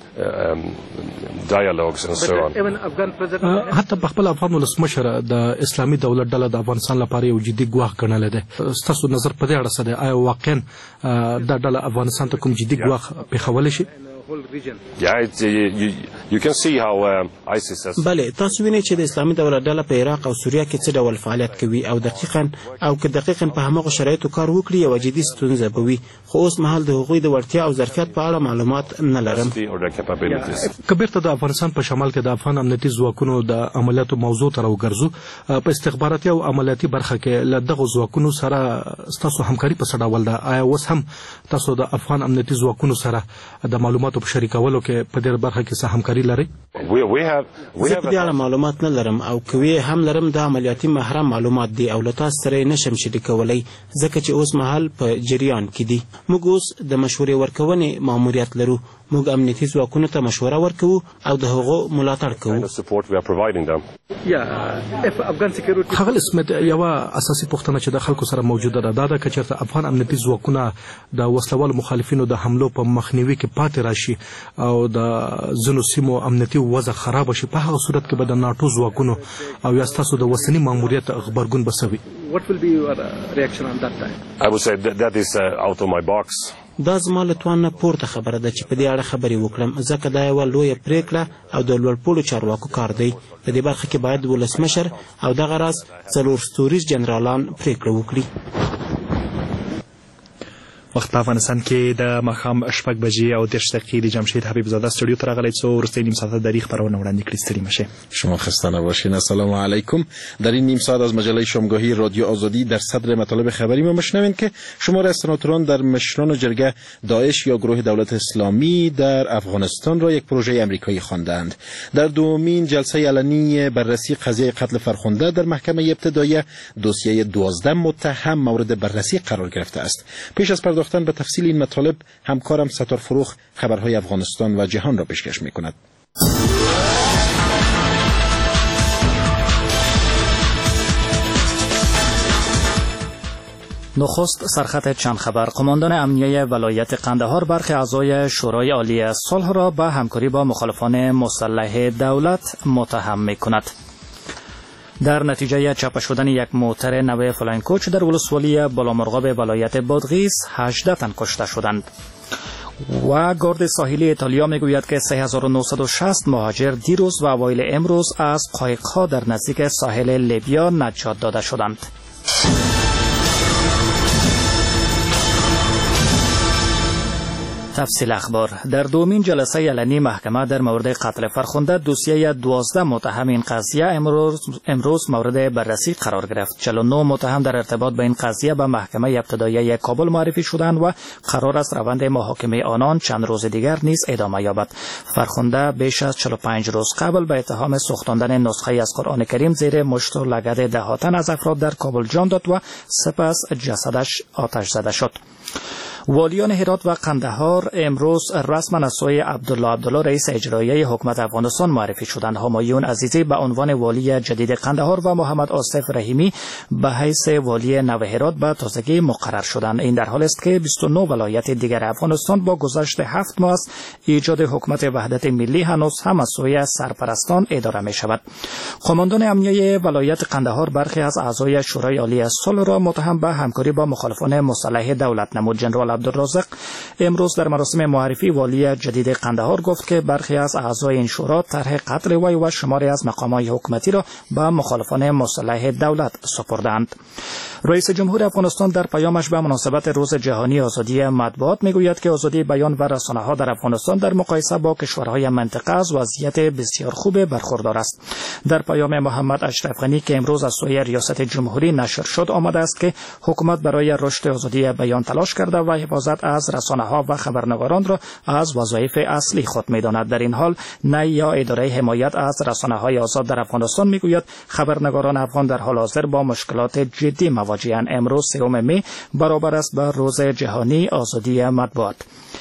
حتی په خپل افغان ولسمشر د اسلامي دولت ډله د افغانستان لپاره یو جدي ګواښ ګڼلی دی ستاسو نظر په دې اړه څه دی آیا واقعا دا ډله افغانستان ته کوم جدي ګواښ پېښولی شي بله تاسو وینئ چې د اسلامي دولت ډله په عراق او سوریه کې څه ډول فعالیت کوي او دقیقاً په هماغو شرایطو کار وکړي یوه جدي ستونزه به وي خو اوس مهال د هغوی د وړتیا او ظرفیت په اړه معلومات نه لرم. که بیرته د افغانستان په شمال کې د افغان امنیتي ځواکونو د عملیاتو موضوع ته راوګرځو، په استخباراتي او عملیاتي برخه کې له دغو ځواکونو سره ستاسو همکاري په څه ډول ده؟ آیا اوس هم تاسو د افغان امنیتي ځواکونو سره د معلوماتو په شریکولو کې په دې برخه کې څه همکاري لرئ؟ زه په دې اړه معلومات نه لرم او که هم لرم د عملیاتي محرم معلومات دي او له تاسو سره یې نشم شریکولی ځکه چې اوس مهال په جریان کې دي. موږ اوس د مشورې ورکونې ماموریت لرو. موږ امنیتي ځواکونو ته مشوره ورکوو او د هغو ملاتړ کوو. ښاغلی سمیت، یوه اساسي پوښتنه چې د خلکو سره موجوده ده دا ده که چېرته افغان امنیتي ځواکونه د وسلوالو مخالفینو د حملو په مخنیوي کې پاتې راشي او د ځینو سیمو امنیتي وضع خرابه شي، په هغه صورت کې به د ناټو ځواکونو او یا ستاسو د اوسني ماموریت غبرګون به څه وي؟ دا زما له توان نه پورته خبره ده چې په دې اړه خبرې وکړم ځکه دا یوه لویه پریکړه او د لوړپوړو چارواکو کار دی. په دې برخه کې باید ولسمشر او دغه راز 4 ستوریز جنرالان پریکړه وکړي. وخت په افغانستان کې د ماښام 6:30 د جمشید حبیب زاده استودیو ته راغلی څو وروستۍ نیم ساعت در خبرونه وړاندې کړي. ستړي مشه. شما خسته نباشین. السلام علیکم. در این نیم ساعت از مجله شامگاهی رادیو آزادی در صدر مطالب خبری ما میشنوید که شمار از سناتوران در مشران و جرگه داعش یا گروه دولت اسلامی در افغانستان را یک پروژه آمریکایی خواندند. در دومین جلسه علنی بررسی قضیه قتل فرخنده در محکمه ابتدایی دوسیه 12 متهم مورد بررسی قرار گرفته است. پیش از به تفصیل این مطالب همکارم ستار فروخ خبرهای افغانستان و جهان را پیشکش می‌کند. نخست سرخط چند خبر. قماندان امنیه ولایت قندهار برخی اعضای شورای عالی صلح را به همکاری با مخالفان مسلح دولت متهم می‌کند. در نتیجه چاپ شدن یک موتر نو فلاین کوچ در ولسوالی بالامرغاب ولایت بادغیس 18 تن کشته شدند. و گارد ساحلی ایتالیا میگوید که 3960 مهاجر دیروز و اوایل امروز از قایق‌ها در نزدیک ساحل لیبیا نجات داده شدند. تفصیل اخبار. در دومین جلسه علنی محکمه در مورد قتل فرخنده دوسیه 12 متهم این قضیه امروز مورد بررسی قرار گرفت. 49 متهم در ارتباط با این قضیه به محکمه ابتدایی کابل معرفی شدند و قرار است روند محاکمه آنان چند روز دیگر نیز ادامه یابد. فرخنده بیش از 45 روز قبل به اتهام سوختاندن نسخه از قرآن کریم زیر مشت و لگد دهاتن از افراد در کابل جان داد و سپس جسدش آتش زده شد. والیان هرات و قندهار امروز رسما از سوی عبدالله رئیس اجرایی حکومت افغانستان معرفی شدند. همایون عزیزی به عنوان والی جدید قندهار و محمد آصف رحیمی به حیث والی نو هرات به تازگی مقرر شدند. این در حال است که 29 ولایت دیگر افغانستان با گذشت 7 ماه از ایجاد حکومت وحدت ملی هنوز هم از سوی سرپرستان اداره می شود. قماندان امنیه ولایت قندهار برخی از اعضای شورای عالی صلح را متهم به همکاری با مخالفان مسلح دولت نمود. جنرال عبدالرازق امروز در مراسم معرفی والی جدید قندهار گفت که برخی از اعضای این شورا طرح قتل وی و شماری از مقامات حکومتی را به مخالفان مسلح دولت سپردند. رئیس جمهور افغانستان در پیامش به مناسبت روز جهانی آزادی مطبوعات میگوید که آزادی بیان و رسانه‌ها در افغانستان در مقایسه با کشورهای منطقه از وضعیت بسیار خوب برخوردار است. در پیام محمد اشرف غنی که امروز از سوی ریاست جمهوری نشر شد آمده است که حکومت برای رشد آزادی بیان تلاش کرده و حفاظت از رسانه‌ها و خبرنگاران را از وظایف اصلی خود می‌داند. در این حال نی یا اداره حمایت از رسانه‌های آزاد در افغانستان میگوید خبرنگاران افغان در حال حاضر با مشکلات جدی مواجه‌اند. امروز 3 می برابر است با روز جهانی آزادی مطبوعات.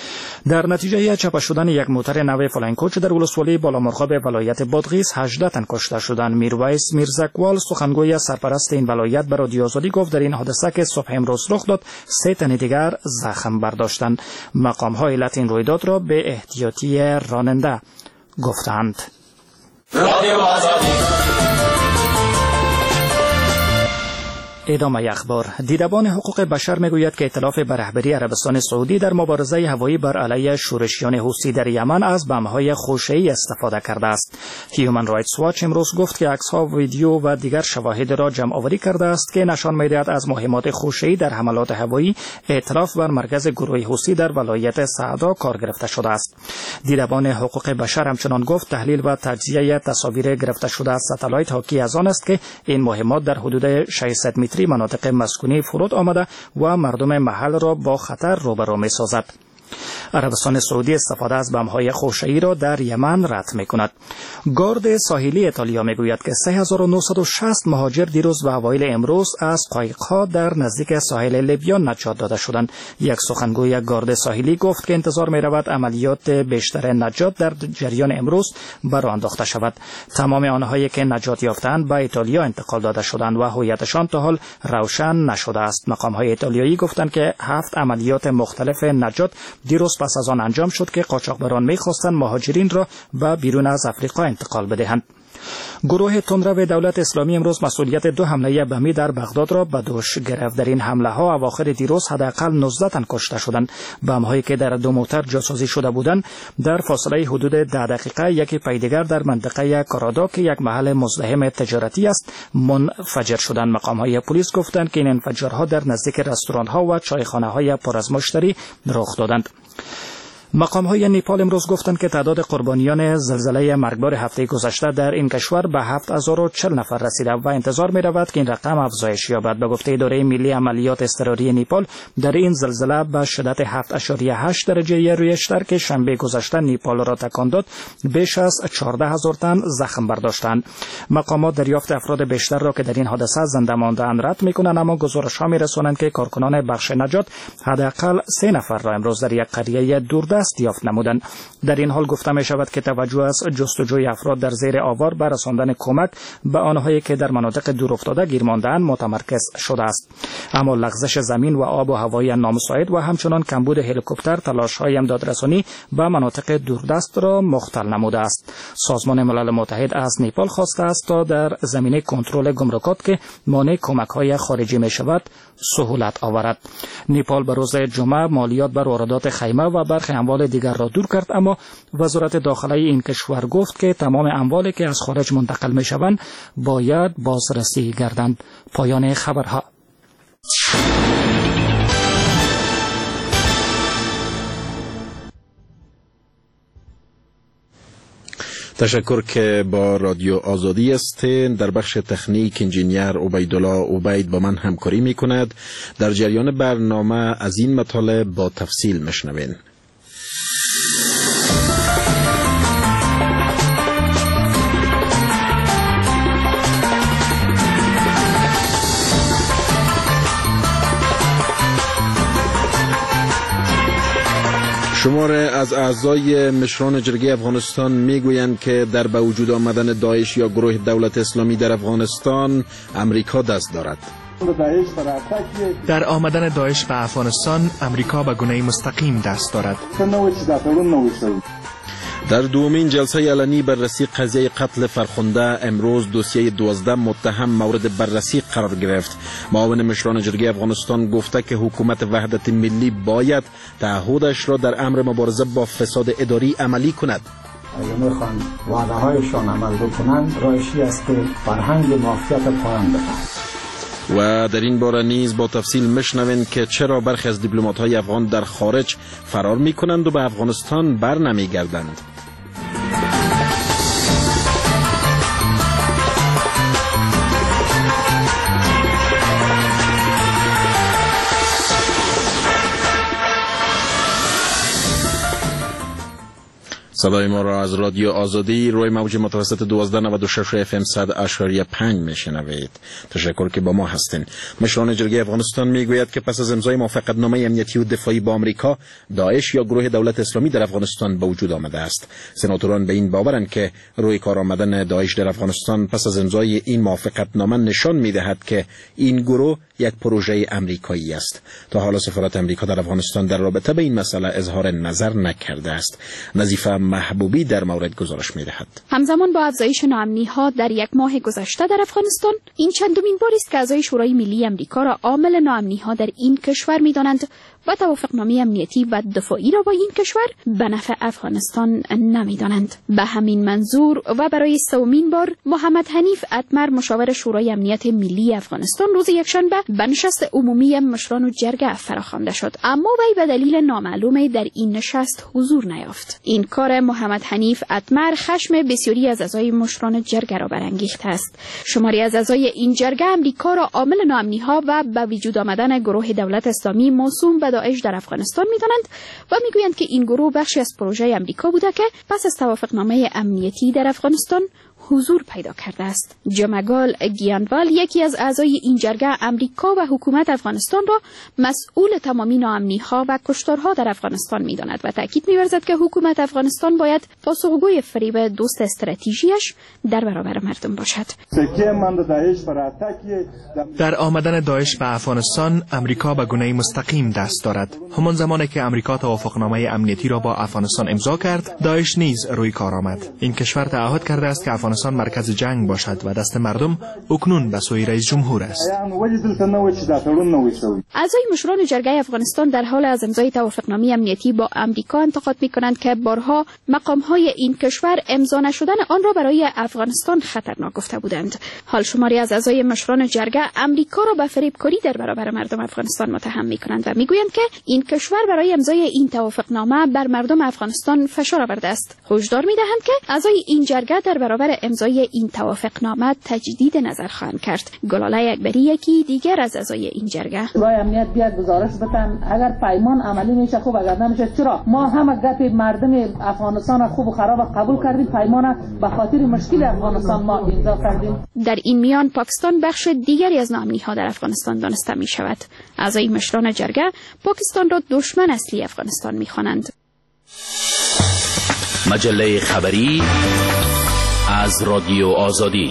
در نتیجه چاپ شدن یک موتر نو فلاین کوچ در ولسوالی بالامرغاب ولایت بادغیس 18 تن کشته شدند. میرویس میرزکوال سخنگوی سرپرست این ولایت به رادیو آزادی گفت در این حادثه که صبح امروز رخ داد 3 تن دیگر زخم برداشتند. مقام‌ها علت این رویداد را به احتیاطی راننده گفتند. ادامه اخبار. دیدبان حقوق بشر میگوید که ائتلاف به رهبری عربستان سعودی در مبارزه هوایی بر علیه شورشیان حوثی در یمن از بمب‌های خوشه‌ای استفاده کرده است. هیومن رایتس واچ امروز گفت که عکس‌ها، ویدیو و دیگر شواهد را جمع آوری کرده است که نشان می‌دهد از مهمات خوشه‌ای در حملات هوایی ائتلاف بر مرکز گروه حوثی در ولایت سعدا کار گرفته شده است. دیدبان حقوق بشر همچنان گفت تحلیل و تجزیه تصاویر گرفته شده از ستلایت حاکی از آن است که این مهمات در حدود 600 متری مناطق مسکونی فرود آمده و مردم محل را با خطر روبرو می سازد. عربستان سعودی استفاده از بمب‌های خوشه‌ای را در یمن رد می‌کند. گارد ساحلی ایتالیا می‌گوید که 3960 مهاجر دیروز و اوایل امروز از قایق‌ها در نزدیک ساحل لیبیا نجات داده شدند. یک سخنگوی گارد ساحلی گفت که انتظار می‌رود عملیات بیشتر نجات در جریان امروز برآ انداخته شود. تمام آنهایی که نجات یافتند به ایتالیا انتقال داده شدند و هویتشان تا حال روشن نشده است. مقام‌های ایتالیایی گفتند که 7 عملیات مختلف نجات دیروز پس از آن انجام شد که قاچاقبران می‌خواستند مهاجرین را به بیرون از آفریقا انتقال بدهند. گروه تندرو دولت اسلامی امروز مسئولیت 2 حمله بمی در بغداد را به دوش گرفت. در این حمله ها اواخر دیروز حداقل 19 تن کشته شدند. بم هایی که در 2 موتر جاسازی شده بودند در فاصله حدود 10 دقیقه یکی پی دیگر در منطقه کارادا که یک محل مزدحم تجارتی است منفجر شدند. مقام های پلیس گفتند که این انفجارها در نزدیک رستوران ها و چایخانه های پر از مشتری رخ دادند. مقام‌های نیپال امروز گفتند که تعداد قربانیان زلزله مرگبار هفته گذشته در این کشور به 7040 نفر رسیده و انتظار می‌رود که این رقم افزایش یابد. به گفته اداره ملی عملیات اضطراری نیپال در این زلزله به شدت 7.8 درجه ریشتر که شنبه گذشته نیپال را تکان داد بیش از 14000 تن زخم برداشتند. مقامات دریافت افراد بیشتر را که در این حادثه زنده مانده‌اند رد می‌کنند، اما گزارش‌ها می‌رسانند که کارکنان بخش نجات حداقل 3 نفر را امروز در یک قریه دوردست یافت نمودند. در این حال گفته می شود که توجه از جستجوی افراد در زیر آوار بر رساندن کمک به آنهایی که در مناطق دورافتاده گیر مانده‌اند متمرکز شده است. اما لغزش زمین و آب و هوای نامساعد و همچنان کمبود هلیکوپتر تلاش‌های امدادرسانی به مناطق دوردست را مختل نموده است. سازمان ملل متحد از نیپال خواسته است تا در زمینه کنترل گمرکات که مانع کمک‌های خارجی می شود سهولت آورد. نیپال به روز جمعه مالیات بر واردات خیمه و برخی اموال دیگر را دور کرد، اما وزارت داخلی این کشور گفت که تمام اموالی که از خارج منتقل می شوند باید بازرسی گردند. پایان خبرها. تشکر که با رادیو آزادی هستین. در بخش تکنیک انجینیر عبیدالله عبید با من همکاری می کند. در جریان برنامه از این مطالب با تفصیل مشنوین. شماره از اعضای مشران جرگه افغانستان میگویند که در به وجود آمدن داعش یا گروه دولت اسلامی در افغانستان امریکا دست دارد. در آمدن داعش به افغانستان امریکا به گونه مستقیم دست دارد. در دومین جلسه علنی بررسی قضیه قتل فرخنده امروز دوسیه 12 متهم مورد بررسی قرار گرفت. معاون مشران جرگه افغانستان گفته که حکومت وحدت ملی باید تعهدش را در امر مبارزه با فساد اداری عملی کند. اگر میخوان وعده هایشان عمل بکنند رایشی است که فرهنگ مافیات پایان دهند. و در این باره نیز با تفصیل مشنوین که چرا برخی از دیپلمات‌های افغان در خارج فرار می‌کنند و به افغانستان بر نمی‌گردند. صدای ما را از رادیو آزادی روی موج متوسط 1296 FM 100.5 میشنوید. تشکر که با ما هستین. مشران جرگه افغانستان میگوید که پس از امضای موافقتنامه امنیتی و دفاعی با آمریکا، داعش یا گروه دولت اسلامی در افغانستان به وجود آمده است. سناتوران به این باورند که روی کار آمدن داعش در افغانستان پس از امضای این موافقتنامه نشان میدهد که این گروه یک پروژه امریکایی است. تا حالا سفارت امریکا در افغانستان در رابطه با این مسئله اظهار نظر نکرده است. نظیفه محبوبی در مورد گزارش می‌دهد. همزمان با افزایش ناامنی‌ها در یک ماه گذشته در افغانستان، این چندمین بار است که اعضای شورای ملی آمریکا را عامل ناامنی‌ها در این کشور می‌دانند و توافقنامه امنیتی و دفاعی را با این کشور به نفع افغانستان نمی‌دانند. به همین منظور و برای سومین بار محمد حنیف اتمر مشاور شورای امنیت ملی افغانستان روز یکشنبه به نشست عمومی مشران جرگه فراخوانده شد، اما وی به دلیل نامعلوم در این نشست حضور نیافت. این کار محمد حنیف اتمر خشم بسیاری از اعضای مشران جرگه را برانگیخته است. شماری از اعضای این جرگه امریکا را عامل ناامنی‌ها و به وجود آمدن گروه دولت اسلامی موسوم به داعش در افغانستان می‌دانند و می‌گویند که این گروه بخشی از پروژه امریکا بوده که پس از توافقنامه امنیتی در افغانستان حضور پیدا کرده است. جمگال گیانوال، یکی از اعضای این جرگه، امریکا و حکومت افغانستان را مسئول تمامی ناامنی‌ها و کشتارها در افغانستان می‌داند و تاکید می‌ورزد که حکومت افغانستان باید پاسخگوی فریب دوست استراتژیش در برابر مردم باشد. در آمدن داعش به افغانستان، امریکا به گونه‌ای مستقیم دست دارد. همان زمانی که امریکا توافقنامه امنیتی را با افغانستان امضا کرد، داعش نیز روی کار آمد. این کشور تعهد کرده است که افغانستان مرکز جنگ باشد و دست مردم اکنون به سوی رئیس جمهور است. اعضای مشران جرگه افغانستان در حال از امضای توافقنامه امنیتی با امریکا انتقاد می‌کنند که بارها مقام‌های این کشور امضا نشدن آن را برای افغانستان خطرناک گفته بودند. حال شماری از اعضای مشران جرگه امریکا را به فریبکاری در برابر مردم افغانستان متهم می‌کنند و می‌گویند که این کشور برای امضای این توافقنامه بر مردم افغانستان فشار آورده است. هشدار می‌دهند که اعضای این جرگه در برابر امضای این توافقنامه تجدید نظر خواهند کرد. گلاله اکبری، یکی دیگر از اعضای این جرگه: شورای امنیت بیاد گزارش بتن، اگر پیمان عملی میشه خوب، اگر نمیشه چرا؟ ما همه گپ مردم افغانستان خوب و خراب قبول کردیم، پیمان به خاطر مشکل افغانستان ما امضا کردیم. در این میان پاکستان بخش دیگری از ناامنی‌ها در افغانستان دانسته می شود. اعضای مشران جرگه پاکستان را دشمن اصلی افغانستان می‌خوانند. مجله خبری از رادیو آزادی.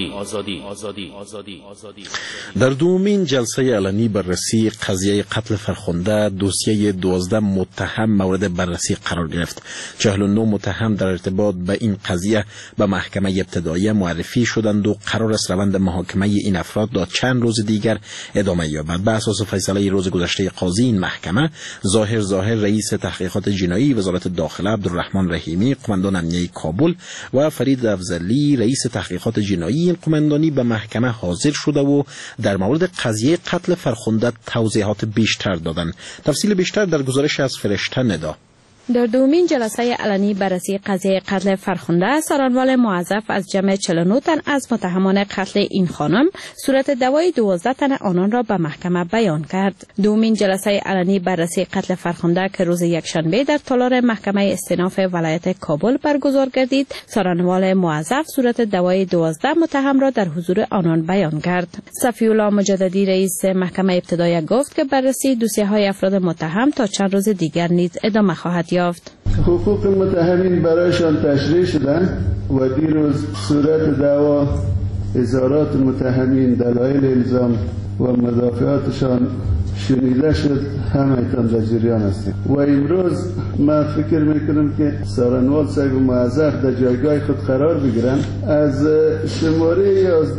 در دومین جلسه علنی بررسی قضیه قتل فرخنده، دوسیه 12 متهم مورد بررسی قرار گرفت. 49 متهم در ارتباط به این قضیه به محکمه ابتدایی معرفی شدند و قرار است روند محاکمه این افراد تا چند روز دیگر ادامه یابد. به اساس فیصله روز گذشته قاضی این محکمه، ظاهر رئیس تحقیقات جنایی وزارت داخله عبدالرحمن رحیمی، قماندان امنیه کابل و فرید افضلی، رئیس تحقیقات جنایی این قماندانی، به محکمه حاضر شده و در مورد قضیه قتل فرخنده توضیحات بیشتر دادند. تفصیل بیشتر در گزارش از فرشته ندا. در دومین جلسه علنی بررسی قضیه قتل فرخنده، سرانوال موظف از جمع 49 تن از متهمان قتل این خانم صورت دوای 12 تن آنان را به محکمه بیان کرد. دومین جلسه علنی بررسی قتل فرخنده که روز یکشنبه در تالار محکمه استئناف ولایت کابل برگزار گردید، سرانوال موظف صورت دوای 12 متهم را در حضور آنان بیان کرد. صفی الله مجددی، رئیس محکمه ابتدایی، گفت که بررسی دوسیه‌های افراد متهم تا چند روز دیگر نیز ادامه خواهد یافت. حقوق متهمین برایشان تشریح شدن و دیروز صورت دعوا، اظهارات متهمین، دلایل الزام و مدافعاتشان شنیده شد. همه‌تان در جریان هستیم و امروز ما فکر میکنم که سارنوال صاحب موظف در جایگاه خود قرار بگیرن، از شماره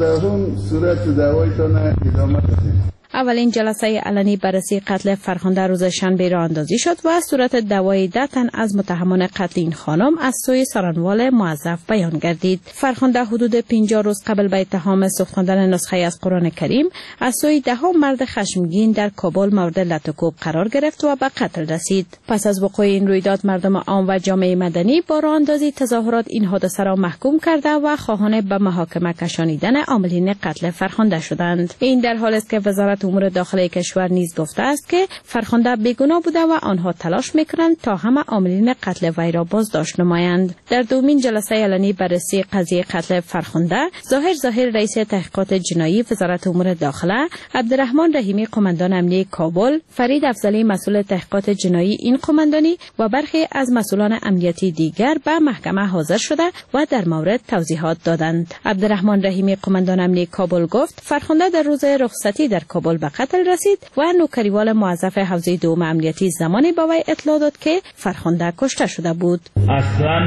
11 صورت دعوایتان ادامه بدیم. اولین جلسه علنی بررسی قتل فرخنده روز شنبه راه اندازی شد و صورت دعوای 10 تن از متهمان قتل این خانم از سوی سارنوال موظف بیان گردید. فرخنده حدود 50 روز قبل به اتهام سوخت خواندن نسخه از قرآن کریم از سوی 10 مرد خشمگین در کابل مورد لطوکوب قرار گرفت و به قتل رسید. پس از وقوع این رویداد، مردم عام و جامعه مدنی با راه اندازی تظاهرات این حادثه را محکوم کرده و خواهان به محاکمه کشانیدن عاملین قتل فرخنده شدند. این در حالی است که وزارت امور داخلی کشور نیز گفته است که فرخنده بیگناه بوده و آنها تلاش میکنند تا همه عاملین قتل وی را بازداشت نمایند. در دومین جلسه علنی بررسی قضیه قتل فرخنده، ظاهر رئیس تحقیقات جنایی وزارت امور داخله، عبدالرحمن رحیمی قماندان امنیه کابل، فرید افضلی مسئول تحقیقات جنایی این قماندانی و برخی از مسئولان امنیتی دیگر به محکمه حاضر شده و در مورد توضیحات دادند. عبدالرحمن رحیمی قماندان امنیه کابل گفت فرخنده در روز رخصتی در کابل حال به قتل رسید و نوکریوال موظف حوزه دوم امنیتی زمانی با وی اطلاع داد که فرخنده کشته شده بود. اصلا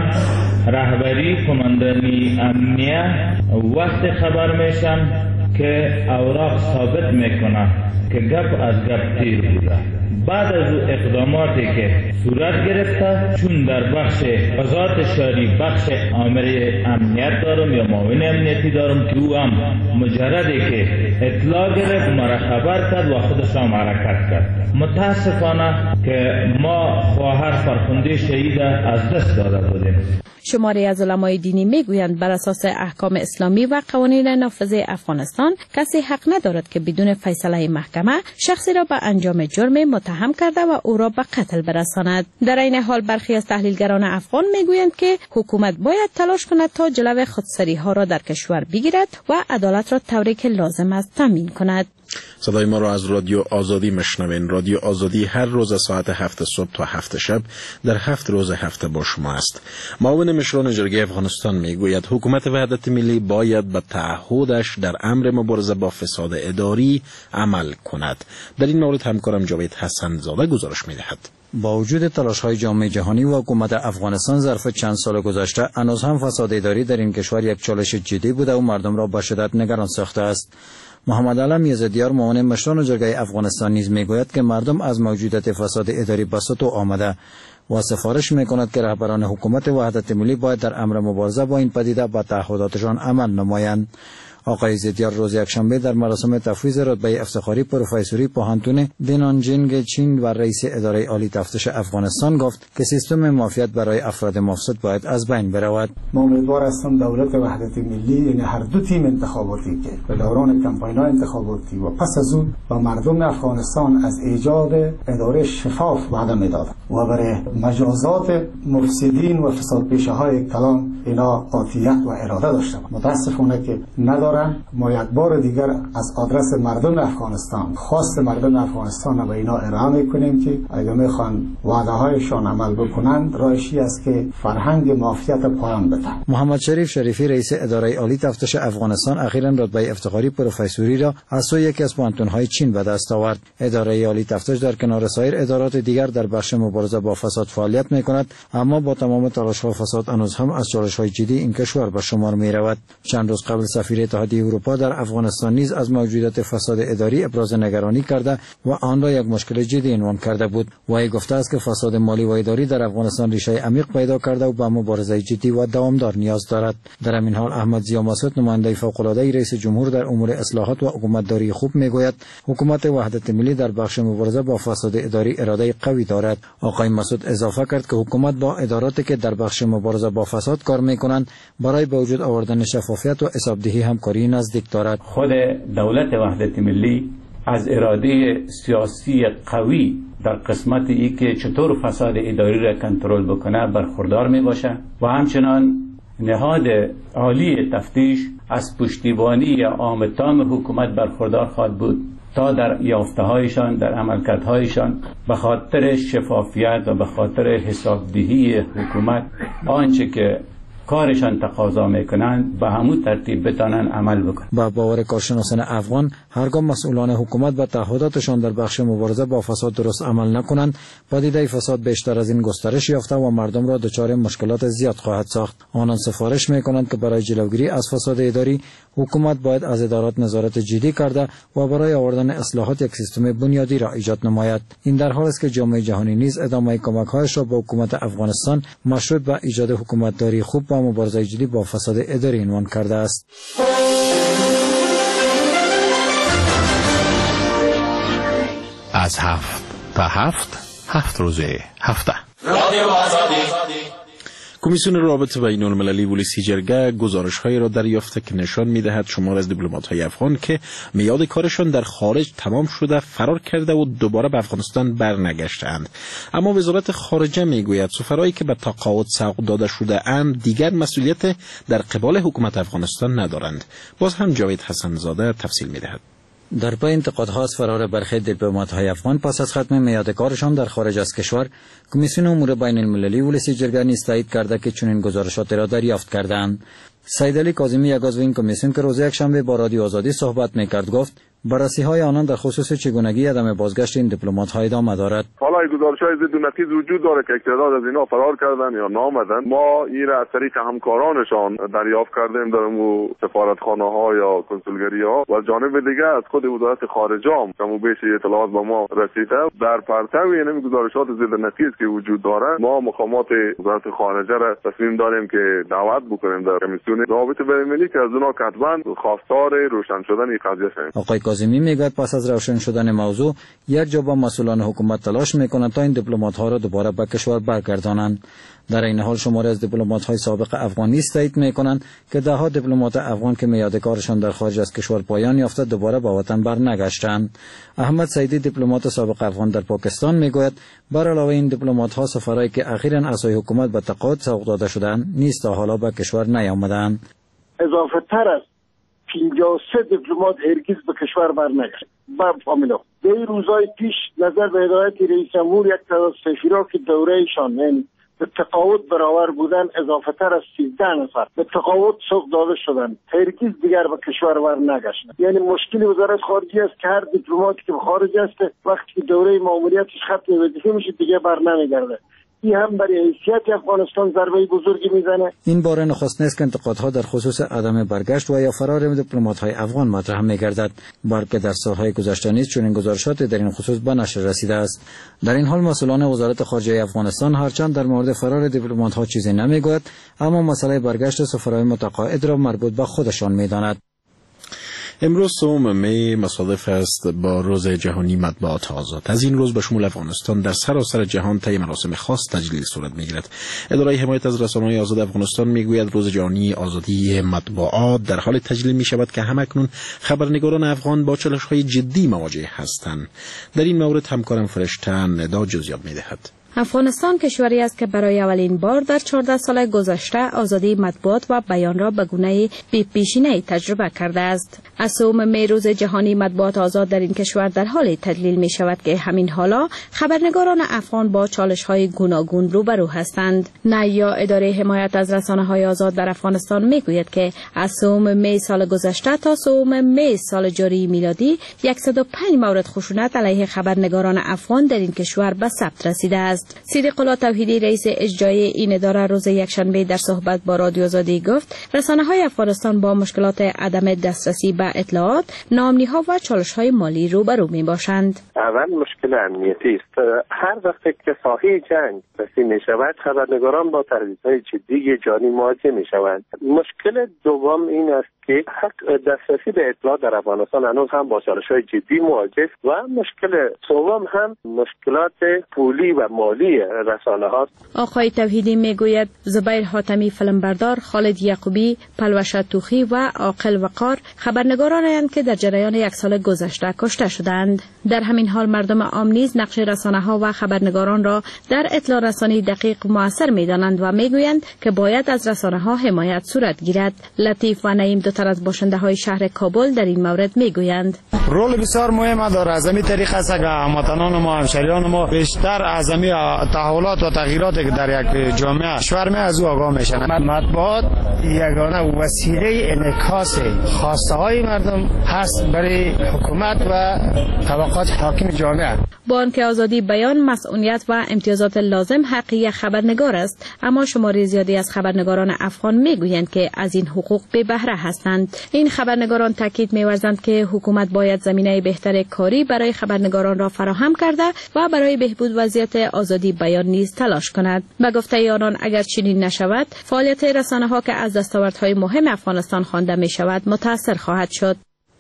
رهبری کماندانی امنیه وقت خبر میشن که اوراق ثابت میکنه که گپ از گپ تیر بوده. بعد از اقداماتی که صورت گرفته، چون در بخش قضات شهری بخش آمر امنیت دارم یا معاون امنیتی دارم که او هم مجردی که اطلاع گرفت مرا خبر کرد و خودش هم حرکت کرد. متاسفانه که ما خواهر فرخنده شهید از دست داده بودیم. شماری از علمای دینی میگویند بر اساس احکام اسلامی و قوانین نافذ افغانستان کسی حق ندارد که بدون فیصله محکمه شخصی را به انجام جرم متهم کرده و او را به قتل برساند. در این حال برخی از تحلیلگران افغان میگویند که حکومت باید تلاش کند تا جلو خودسری ها را در کشور بگیرد و عدالت را طوری که لازم است تامین کند. صدای ما را از رادیو آزادی مشنوین. رادیو آزادی هر روز ساعت 7 صبح تا 7 شب در 7 روز هفته با شما است. معاون مشران جرگه افغانستان میگوید حکومت وحدت ملی باید به تعهدش در امر مبارزه با فساد اداری عمل کند. در این مورد همکارم جاوید حسن زاده گزارش میدهد. با وجود تلاش‌های جامعه جهانی و حکومت افغانستان ظرف چند سال گذشته، هنوز هم فساد اداری در این کشور یک چالش جدی بوده و مردم را به شدت نگران ساخته است. محمد علم یزدیار معاون مشران جرگه افغانستان نیز میگوید که مردم از موجودیت فساد اداری به سطو آمده و سفارش میکند که رهبران حکومت وحدت ملی باید در امر مبارزه با این پدیده به تعهداتشان عمل نمایند. آقای زیدیار روز یکشنبه در مراسم تفویض رتبه افتخاری پروفسوری پوهنتون دینانجینگ چین و رئیس اداره عالی تفتیش افغانستان گفت که سیستم معافیت برای افراد مفسد باید از بین برود. ما امیدوار هستم دولت وحدت ملی، یعنی هر دو تیم انتخاباتی که به دوران کمپاین‌های انتخاباتی و پس از اون با مردم افغانستان از ایجاد اداره شفاف وعده می‌دادند و برای مجازات مفسدین و فسادپیشه‌های کلان اینا قاطعیت و اراده داشتند. متاسفانه که ندارن. ما یک بار دیگر از آدرس مردم افغانستان خواست مردم افغانستان به اینا ارائه میکنیم که اگر میخوان وعده هایشان عمل بکنند راهشی است که فرهنگ معافیت پایان بدهند. محمد شریف شریفی رئیس اداره عالی تفتیش افغانستان اخیراً رتبه افتخاری پروفسوری را از سوی یکی از پوهنتون‌های چین به دست آورد. اداره عالی تفتیش در کنار سایر ادارات دیگر در بخش مبارزه با فساد فعالیت میکند، اما با تمام تلاش‌ها فساد هنوز هم از چالش‌های جدی این کشور به شمار میرود. چند روز قبل سفیر اتحادیه اروپا در افغانستان نیز از موجودیت فساد اداری ابراز نگرانی کرده و آن را یک مشکل جدی عنوان کرده بود. وی گفته است که فساد مالی و اداری در افغانستان ریشه عمیق پیدا کرده و به مبارزه جدی و دوامدار نیاز دارد. در همین حال احمد ضیا مسعود نماینده فوق‌العاده رئیس جمهور در امور اصلاحات و حکومتداری خوب میگوید حکومت وحدت ملی در بخش مبارزه با فساد اداری اراده قوی دارد. آقای مسعود اضافه کرد که حکومت با اداراتی که در بخش مبارزه با فساد کار میکنند برای به وجود آوردن شفافیت و حسابدهی همکاری نزدیک دارد. خود دولت وحدت ملی از اراده سیاسی قوی در قسمت ای که چطور فساد اداری را کنترل بکنه برخوردار می باشه و همچنان نهاد عالی تفتیش از پشتیبانی عام تام حکومت برخوردار خواهد بود تا در یافته‌هایشان در عملکردهایشان به خاطر شفافیت و به خاطر حسابدهی حکومت آنچه که کارشان تقاضا میکنند به همون ترتیب بتانن عمل بکنن. با باور کارشناسان افغان هرگاه مسئولان حکومت به تعهداتشان در بخش مبارزه با فساد درست عمل نکنند، پدیده فساد بیشتر از این گسترش یافته و مردم را دچار مشکلات زیاد خواهد ساخت. آنان سفارش میکنند که برای جلوگیری از فساد اداری حکومت باید از ادارات نظارت جدی کرده و برای آوردن اصلاحات یک سیستم بنیادی را ایجاد نماید. این در حالی است که جامعه جهانی نیز ادامه کمک‌هایش را به حکومت افغانستان مشروط به ایجاد حکومتداری خوب و مبارزه جدی با فساد اداری عنوان کرده است. از 7 تا 7 روز هفته. رادیو آزادی. کمیسیون روابط بین المللی ولسی جرگه گزارش‌هایی را دریافته که نشان می‌دهد شمار از دیپلمات‌های افغان که میعاد کارشان در خارج تمام شده فرار کرده و دوباره به افغانستان برنگشتند. اما وزارت خارجه میگوید سفرایی که به تقاعد سوق داده شده اند دیگر مسئولیت در قبال حکومت افغانستان ندارند. باز هم جاوید حسن زاده تفصیل می‌دهد. در پی انتقادها از فرار برخی دیپلمات‌های افغان پس از ختم میعاد کارشان در خارج از کشور، کمیسیون امور بین المللی ولسی جرگه نیز تایید کرده که چنین گزارشاتی را دریافت کردند. سید علی کاظمی یک عضو این کمیسیون که روز یکشنبه با رادیو آزادی صحبت می‌کرد گفت بررسی‌های آنان در خصوص چگونگی عدم بازگشت این دیپلمات‌ها ادامه دارد. حالا گزارش‌های ضد و نقیض وجود داره که تعداد از اینا فرار کردن یا نامدن. ما این را از طریق همکارانشان دریافت کردیم در مو سفارتخانه‌ها یا کنسولگری‌ها و از جانب دیگه از خود وزارت خارجه هم کم و بیش اطلاعات به ما رسیده. در پرتو این گزارشات ضد و نقیض که وجود داره ما مقامات وزارت خارجه را تصمیم داریم که دعوت بکنیم در کمیسیون روابط بین‌المللی که از اونها کتباً خواستار روشن شدن این قضیه شویم. آقای کاظمی میگوید پس از روشن شدن موضوع یک جا با مسئولان حکومت تلاش میکنند تا این دیپلمات‌ها را دوباره به کشور برگردانند. در این حال شماری از دیپلمات‌های سابق افغان نیز تایید میکنند که ده‌ها دیپلمات افغان که میاد کارشان در خارج از کشور پایان یافته دوباره به وطن برنگشتند. احمد سعیدی دیپلمات سابق افغان در پاکستان میگوید بر علاوه این دیپلمات‌ها سفرایی که اخیراً اعضای حکومت به تقاعد سوق داده شدند نیز تا حالا به کشور نیامدند. اضافه تر از 53 دیپلمات هرگز به کشور برنگشت. با فامیلا در روزهای پیش نظر به هدایت رئیس جمهور یک تعداد سفیرا که دورهشان یعنی به تقاعد برابر بودن اضافه تر از 13 نفر به تقاعد سوق داده شدند. هرگز دیگر به کشور برنگشتند. یعنی مشکل وزارت خارجه است که هر دیپلماتی که به خارج است وقتی که دوره ماموریتش ختم میشه دیگه برنمیگرده. این هم برای حیثیت افغانستان ضربه بزرگی میزنه. این بار نخست نیست که انتقادها در خصوص عدم برگشت و یا فرار دیپلمات‌های افغان مطرح می‌گردد، بلکه در سال‌های گذشته نیز چنین گزارشاتی در این خصوص به نشر رسیده است. در این حال مسئولان وزارت خارجه افغانستان هرچند در مورد فرار دیپلمات‌ها چیزی نمی‌گویند، اما مسئله برگشت سفرای متقاعد را مربوط به خودشان می‌دانند. امروز 3 می مصادف است با روز جهانی مطبوعات آزاد. از این روز به شمول افغانستان در سراسر جهان طی مراسم خاص تجلیل صورت می‌گیرد. اداره حمایت از رسانه‌های آزاد افغانستان میگوید روز جهانی آزادی مطبوعات در حال تجلیل می‌شود که همکنون خبرنگاران افغان با چالش‌های جدی مواجه هستند. در این مورد همکارم فرشته ندا جزئیات می‌دهد. افغانستان کشوری است که برای اولین بار در 14 سال گذشته آزادی مطبوعات و بیان را به گونه بی‌پیشینه‌ای تجربه کرده است. از 3 می روز جهانی مطبوعات آزاد در این کشور در حال تجلیل می شود که همین حالا خبرنگاران افغان با چالش‌های گوناگون روبرو هستند. نیا اداره حمایت از رسانه‌های آزاد در افغانستان می گوید که از 3 می سال گذشته تا 3 می سال جاری میلادی 105 مورد خشونت علیه خبرنگاران افغان در این کشور به ثبت رسیده است. صدیق الله توحیدی رئیس اجرایی این اداره روز یکشنبه در صحبت با رادیو آزادی گفت رسانه‌های افغانستان با مشکلات عدم دسترسی به اطلاعات، ناامنی‌ها و چالش‌های مالی روبرو می‌باشند. اول مشکل امنیتی است. هر وقت که ساحه جنگ رسید می‌شود خبرنگاران با تهدیدهای جدی جانی مواجه می‌شوند. مشکل دوم این است که دسترسی به اطلاعات در افغانستان هنوز هم با چالش‌های جدی مواجه است و مشکل سوم هم مشکلات پولی و مالی رسانه‌ها. آقای توحیدی میگوید زبیر حاتمی فیلمبردار، خالد یعقوبی، پلوش توخی و عاقل وقار خبرنگارانند که در جریان یک سال گذشته کشته شدند. در همین حال مردم عام نیز نقش رسانه‌ها و خبرنگاران را در اطلاع رسانی دقیق موثر می‌دانند و میگویند که باید از رسانه‌ها حمایت صورت گیرد. لطیف و نعیم دو تن از باشنده‌های شهر کابل در این مورد میگویند رول بسیار مهم داره. از این طریق است که هموطنان ما، همشهریان ما بیشتر از این تحولات و تغییراتی که در یک جامعه کشور از او آگاه میشن. مطبوعات یگانه وسیله انعکاس خواسته های مردم هست برای حکومت و طبقات حاکم جامعه. با آنکه آزادی بیان، مسئولیت و امتیازات لازم حقی خبرنگار است، اما شماری زیادی از خبرنگاران افغان میگویند که از این حقوق بی بهره هستند. این خبرنگاران تاکید می‌ورزند که حکومت باید زمینه بهتر کاری برای خبرنگاران را فراهم کرده و برای بهبود وضعیت آزادی بیان نیز تلاش کند. به گفته آنان اگر چنین نشود، فعالیت رسانه‌ها که از دستاوردهای مهم افغانستان خوانده می‌شود متاثر خواهد شد.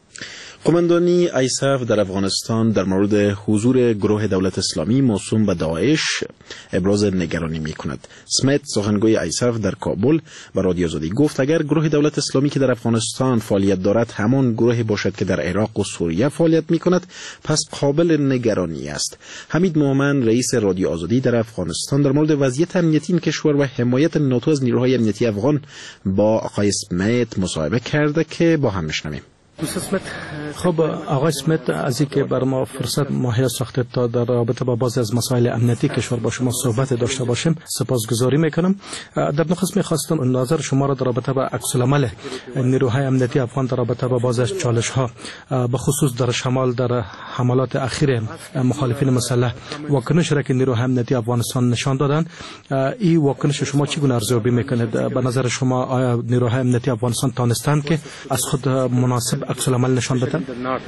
قماندانی ایساف در افغانستان در مورد حضور گروه دولت اسلامی موسوم به داعش ابراز نگرانی می کند. سمیت سخنگوی ایساف در کابل به رادیو آزادی گفت اگر گروه دولت اسلامی که در افغانستان فعالیت دارد همان گروهی باشد که در عراق و سوریه فعالیت می کند پس قابل نگرانی است. حمید مومن رئیس رادیو آزادی در افغانستان در مورد وضعیت امنیتی این کشور و حمایت ناتو از نیروهای امنیتی افغان با آقای سمیت مصاحبه کرده که با هم میشنویم. خب آقای سمیت، از اینکه بر ما فرصت مهیا ساختید تا در رابطه با بعضی از مسائل امنیتی کشور با شما صحبت داشته باشیم، سپاسگزاری میکنم. در نخست میخواستم نظر شما را در رابطه با عکس العمل نیروهای امنیتی افغان در رابطه با بعضی از چالش ها، به خصوص در شمال در حملات اخیر مخالفین مسلح واکنش را که نیروهای امنیتی افغانستان نشان دادند، این واکنش شما چگونه ارزیابی میکنید؟ به نظر شما آیا نیروهای امنیتی افغانستان تانستند که از خود مناسب عکس العمل نشان بدن؟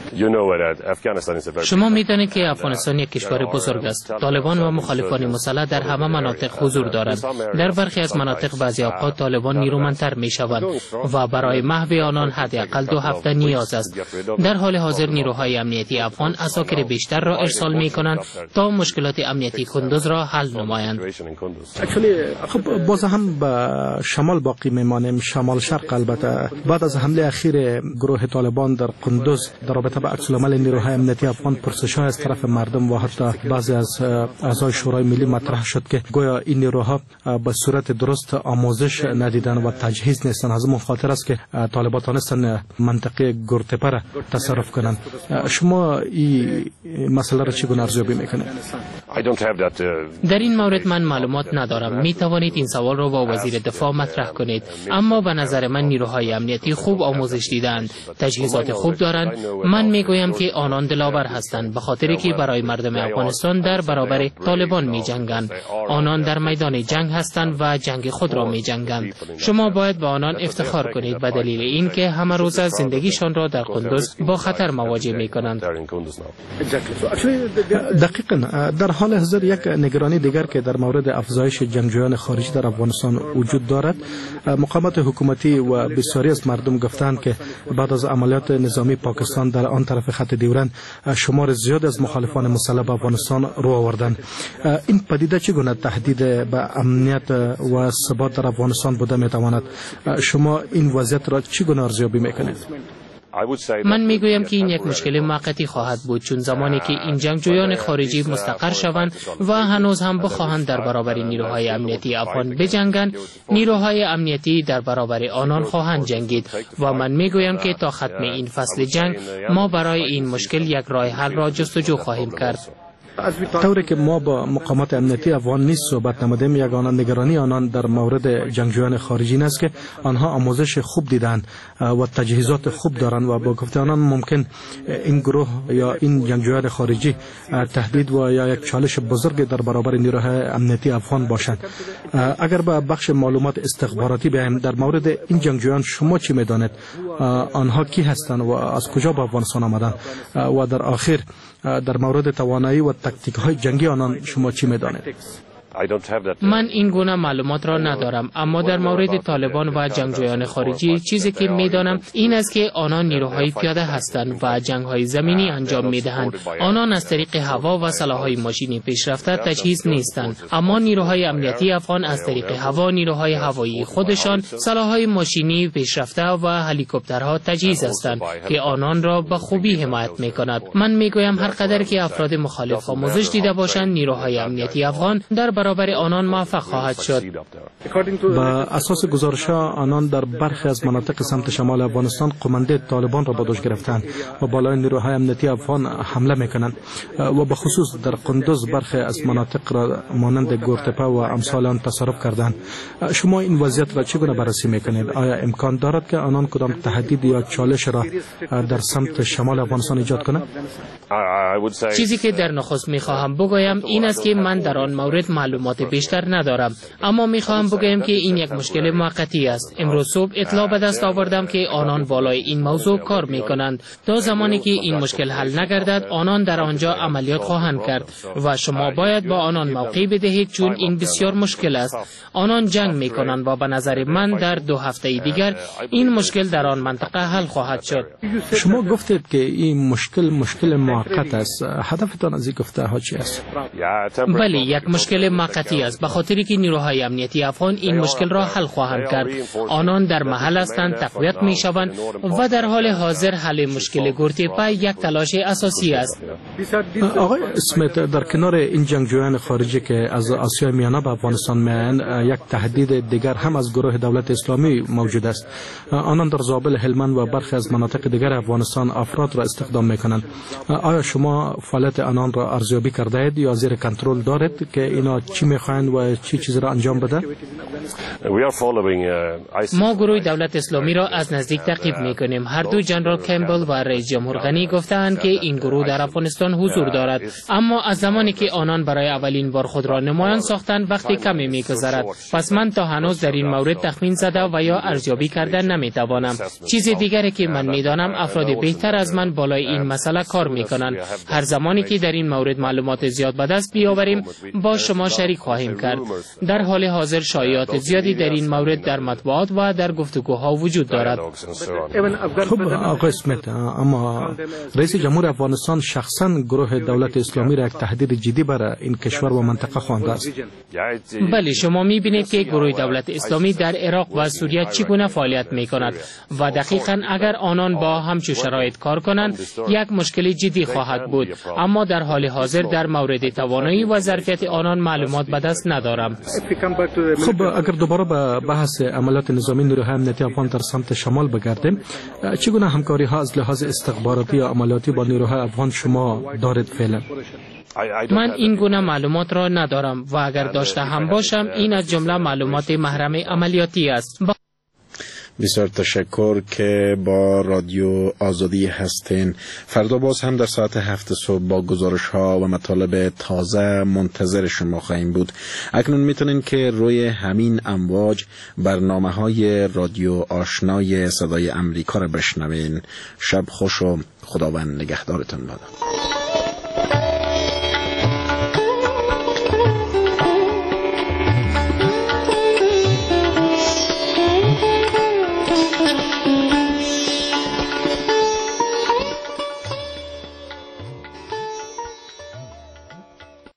شما میدانید که افغانستان یک کشور بزرگ است. طالبان و مخالفان مسلح در همه مناطق حضور دارند. در برخی از مناطق بعضی اوقات طالبان نیرومندتر میشوند و برای محو آنان حداقل 2 هفته نیاز است. در حال حاضر نیروهای امنیتی افغان عساکر بیشتر را ارسال میکنند تا مشکلات امنیتی کندوز را حل نمایند. خب باز هم به شمال باقی میمانیم، شمال شرق. البته بعد از حمله اخیر گروه طالبان در قندوز در رابطه با عکس العمل نیروهای امنیتی افغان پرسش‌ها از طرف مردم و حتی بعضی از اعضای شورای ملی مطرح شد که گویا این نیروها به صورت درست آموزش ندیدن و تجهیز نیستن. از اون خاطر است که طالبان تانستن منطقه گورتپه را تصرف کنند. شما این مسئله را چگونه ارزیابی میکنید؟ در این مورد من معلومات ندارم. می توانید این سوال را با وزیر دفاع مطرح کنید. اما به نظر من نیروهای امنیتی خوب آموزش دیدند، تجهیزات خوب دارند. من میگویم که آنان دلاور هستند، به خاطری که برای مردم افغانستان در برابر طالبان می جنگند. آنان در میدان جنگ هستند و جنگ خود را می جنگند. شما باید به آنان افتخار کنید به دلیل اینکه همه روز از زندگیشان را در قندوز با خطر مواجه می کنند. دقیقاً. در حال حاضر یک نگرانی دیگر که در مورد افزایش جنگجویان خارجی در افغانستان وجود دارد، مقامات حکومتی و بسیاری از مردم گفتند که بعد از عملیات نظامی پاکستان در آن طرف خط ډیورند شمار زیاد از مخالفان مسلح به افغانستان رو آوردند. این پدیده چگونه تهدید به امنیت و ثبات در افغانستان بوده میتواند؟ شما این وضعیت را چگونه ارزیابی میکنید؟ من میگویم که این یک مشکل موقتی خواهد بود، چون زمانی که این جنگجویان خارجی مستقر شوند و هنوز هم بخواهند در برابر نیروهای امنیتی افغان بجنگند، نیروهای امنیتی در برابر آنان خواهند جنگید و من میگویم که تا ختم این فصل جنگ ما برای این مشکل یک راه حل را جستجو خواهیم کرد. طوری که ما با مقامات امنیتی افغان نیز صحبت نمودیم، یگانه نگرانی آنان در مورد جنگجویان خارجی است که آنها آموزش خوب دیدن و تجهیزات خوب دارند و با گفته آنان ممکن این گروه یا این جنگجویان خارجی تهدید و یا یک چالش بزرگ در برابر نیروهای امنیتی افغان باشند. اگر به بخش معلومات استخباراتی بیایم، در مورد این جنگجویان شما چی میدانید؟ آنها کی هستند و از کجا به افغانستان آمدند؟ و در آخر در مورد توانایی و تاکتیک های جنگی آنان شما چی میدانید؟ من این گونه معلومات را ندارم، اما در مورد طالبان و جنگجویان خارجی چیزی که میدانم این است که آنان نیروهای پیاده هستند و جنگ‌های زمینی انجام میدهند. آنان از طریق هوا و سلاح‌های ماشینی پیشرفته تجهیز نیستند، اما نیروهای امنیتی افغان از طریق هوا، نیروهای هوایی خودشان، سلاح‌های ماشینی پیشرفته و هلیکوپترها تجهیز هستند که آنان را به خوبی حمایت می‌کند. من میگویم هر قدر که افراد مخالف آموزش دیده باشند، نیروهای امنیتی افغان در برابر آنان موفق خواهد شد. با اساس گزارش‌ها آنان در برخی از مناطق سمت شمال افغانستان قمانده طالبان را به دوش گرفتند و بالای نیروهای امنیتی افغان حمله میکنند و به خصوص در قندوز برخی از مناطق را مانند گورتپه و امثال آن تصرف کردند. شما این وضعیت را چگونه بررسی میکنید؟ آیا امکان دارد که آنان کدام تهدید یا چالش را در سمت شمال افغانستان ایجاد کنند؟ چیزی که در نخست میخواهم بگویم این است که من در آن مورد معلومات بیشتر ندارم، اما میخواهم بگویم که این یک مشکل موقتی است. امروز صبح اطلاع به دست آوردم که آنان بالای این موضوع کار میکنند. تا زمانی که این مشکل حل نگردد آنان در آنجا عملیات خواهند کرد و شما باید با آنان موقع بدهید، چون این بسیار مشکل است. آنان جنگ میکنند و به نظر من در 2 هفته دیگر این مشکل در آن منطقه حل خواهد شد. شما گفتید که این مشکل موقت است. هدفتان از این گفته ها چی است؟ بله، یک مشکل موقتی است، به خاطری که نیروهای امنیتی افغان این مشکل را حل خواهند کرد. آنان در محل هستند، تقویت می شوند و در حال حاضر حل مشکل گورتیپا یک تلاش اساسی است. آقای اسمیت، در کنار این جنگجویان خارجی که از آسیای میانه به افغانستان میآیند، یک تهدید دیگر هم از گروه دولت اسلامی موجود است. آنان در زابل، هلمند و برخی از مناطق دیگر افغانستان افراد را استخدام میکنند. آیا شما فعالیت آنان را ارزیابی کرده اید یا زیر کنترل دارید که اینا چی میخواهند و چی چیز را انجام بده؟ ما گروه دولت اسلامی را از نزدیک تعقیب میکنیم. هر دو جنرال کمبل و رئیس جمهور غنی گفتند که این گروه در افغانستان حضور دارد، اما از زمانی که آنان برای اولین بار خود را نمایان ساختند وقتی کمی میگذرد. پس من تا هنوز در این مورد تخمین زده و یا ارزیابی کرده نمیتوانم. چیز دیگری که من میدانم، افراد بهتر از من بالای این مسئله کار میکنند. هر زمانی که در این مورد معلومات زیاد به دست بیاوریم با شما شریک خواهیم کرد. در حال حاضر شایعات زیادی در این مورد در مطبوعات و در گفتگوها وجود دارد. خب آقای اسمیت، اما رئیس جمهور افغانستان شخصا گروه دولت اسلامی را یک تهدید جدی برای این کشور و منطقه خوانده است. بله، شما میبینید که گروه دولت اسلامی در عراق و سوریه چگونه فعالیت میکند و دقیقا اگر آنان با همچون شرایط کار کنند یک مشکل جدی خواهد بود، اما در حال حاضر در مورد توانایی و ظرفیت آنان معلومات به دست ندارم. خب اگر دوباره به بحث عملیات نظامی نیروهای امنیتی افغان در سمت شمال بگردیم، چگونه همکاری ها از لحاظ استخباراتی یا عملیاتی با نیروهای افغان شما دارید فعلا؟ من این گونه معلومات را ندارم و اگر داشته هم باشم این از جمله معلومات محرم عملیاتی است. بسیار تشکر که با رادیو آزادی هستین. فردا باز هم در ساعت 7 صبح با گزارش ها و مطالب تازه منتظر شما خواهیم بود. اکنون میتونین که روی همین امواج برنامه های رادیو آشنای صدای امریکا را بشنوین. شب خوش و خداوند نگهدارتون باد.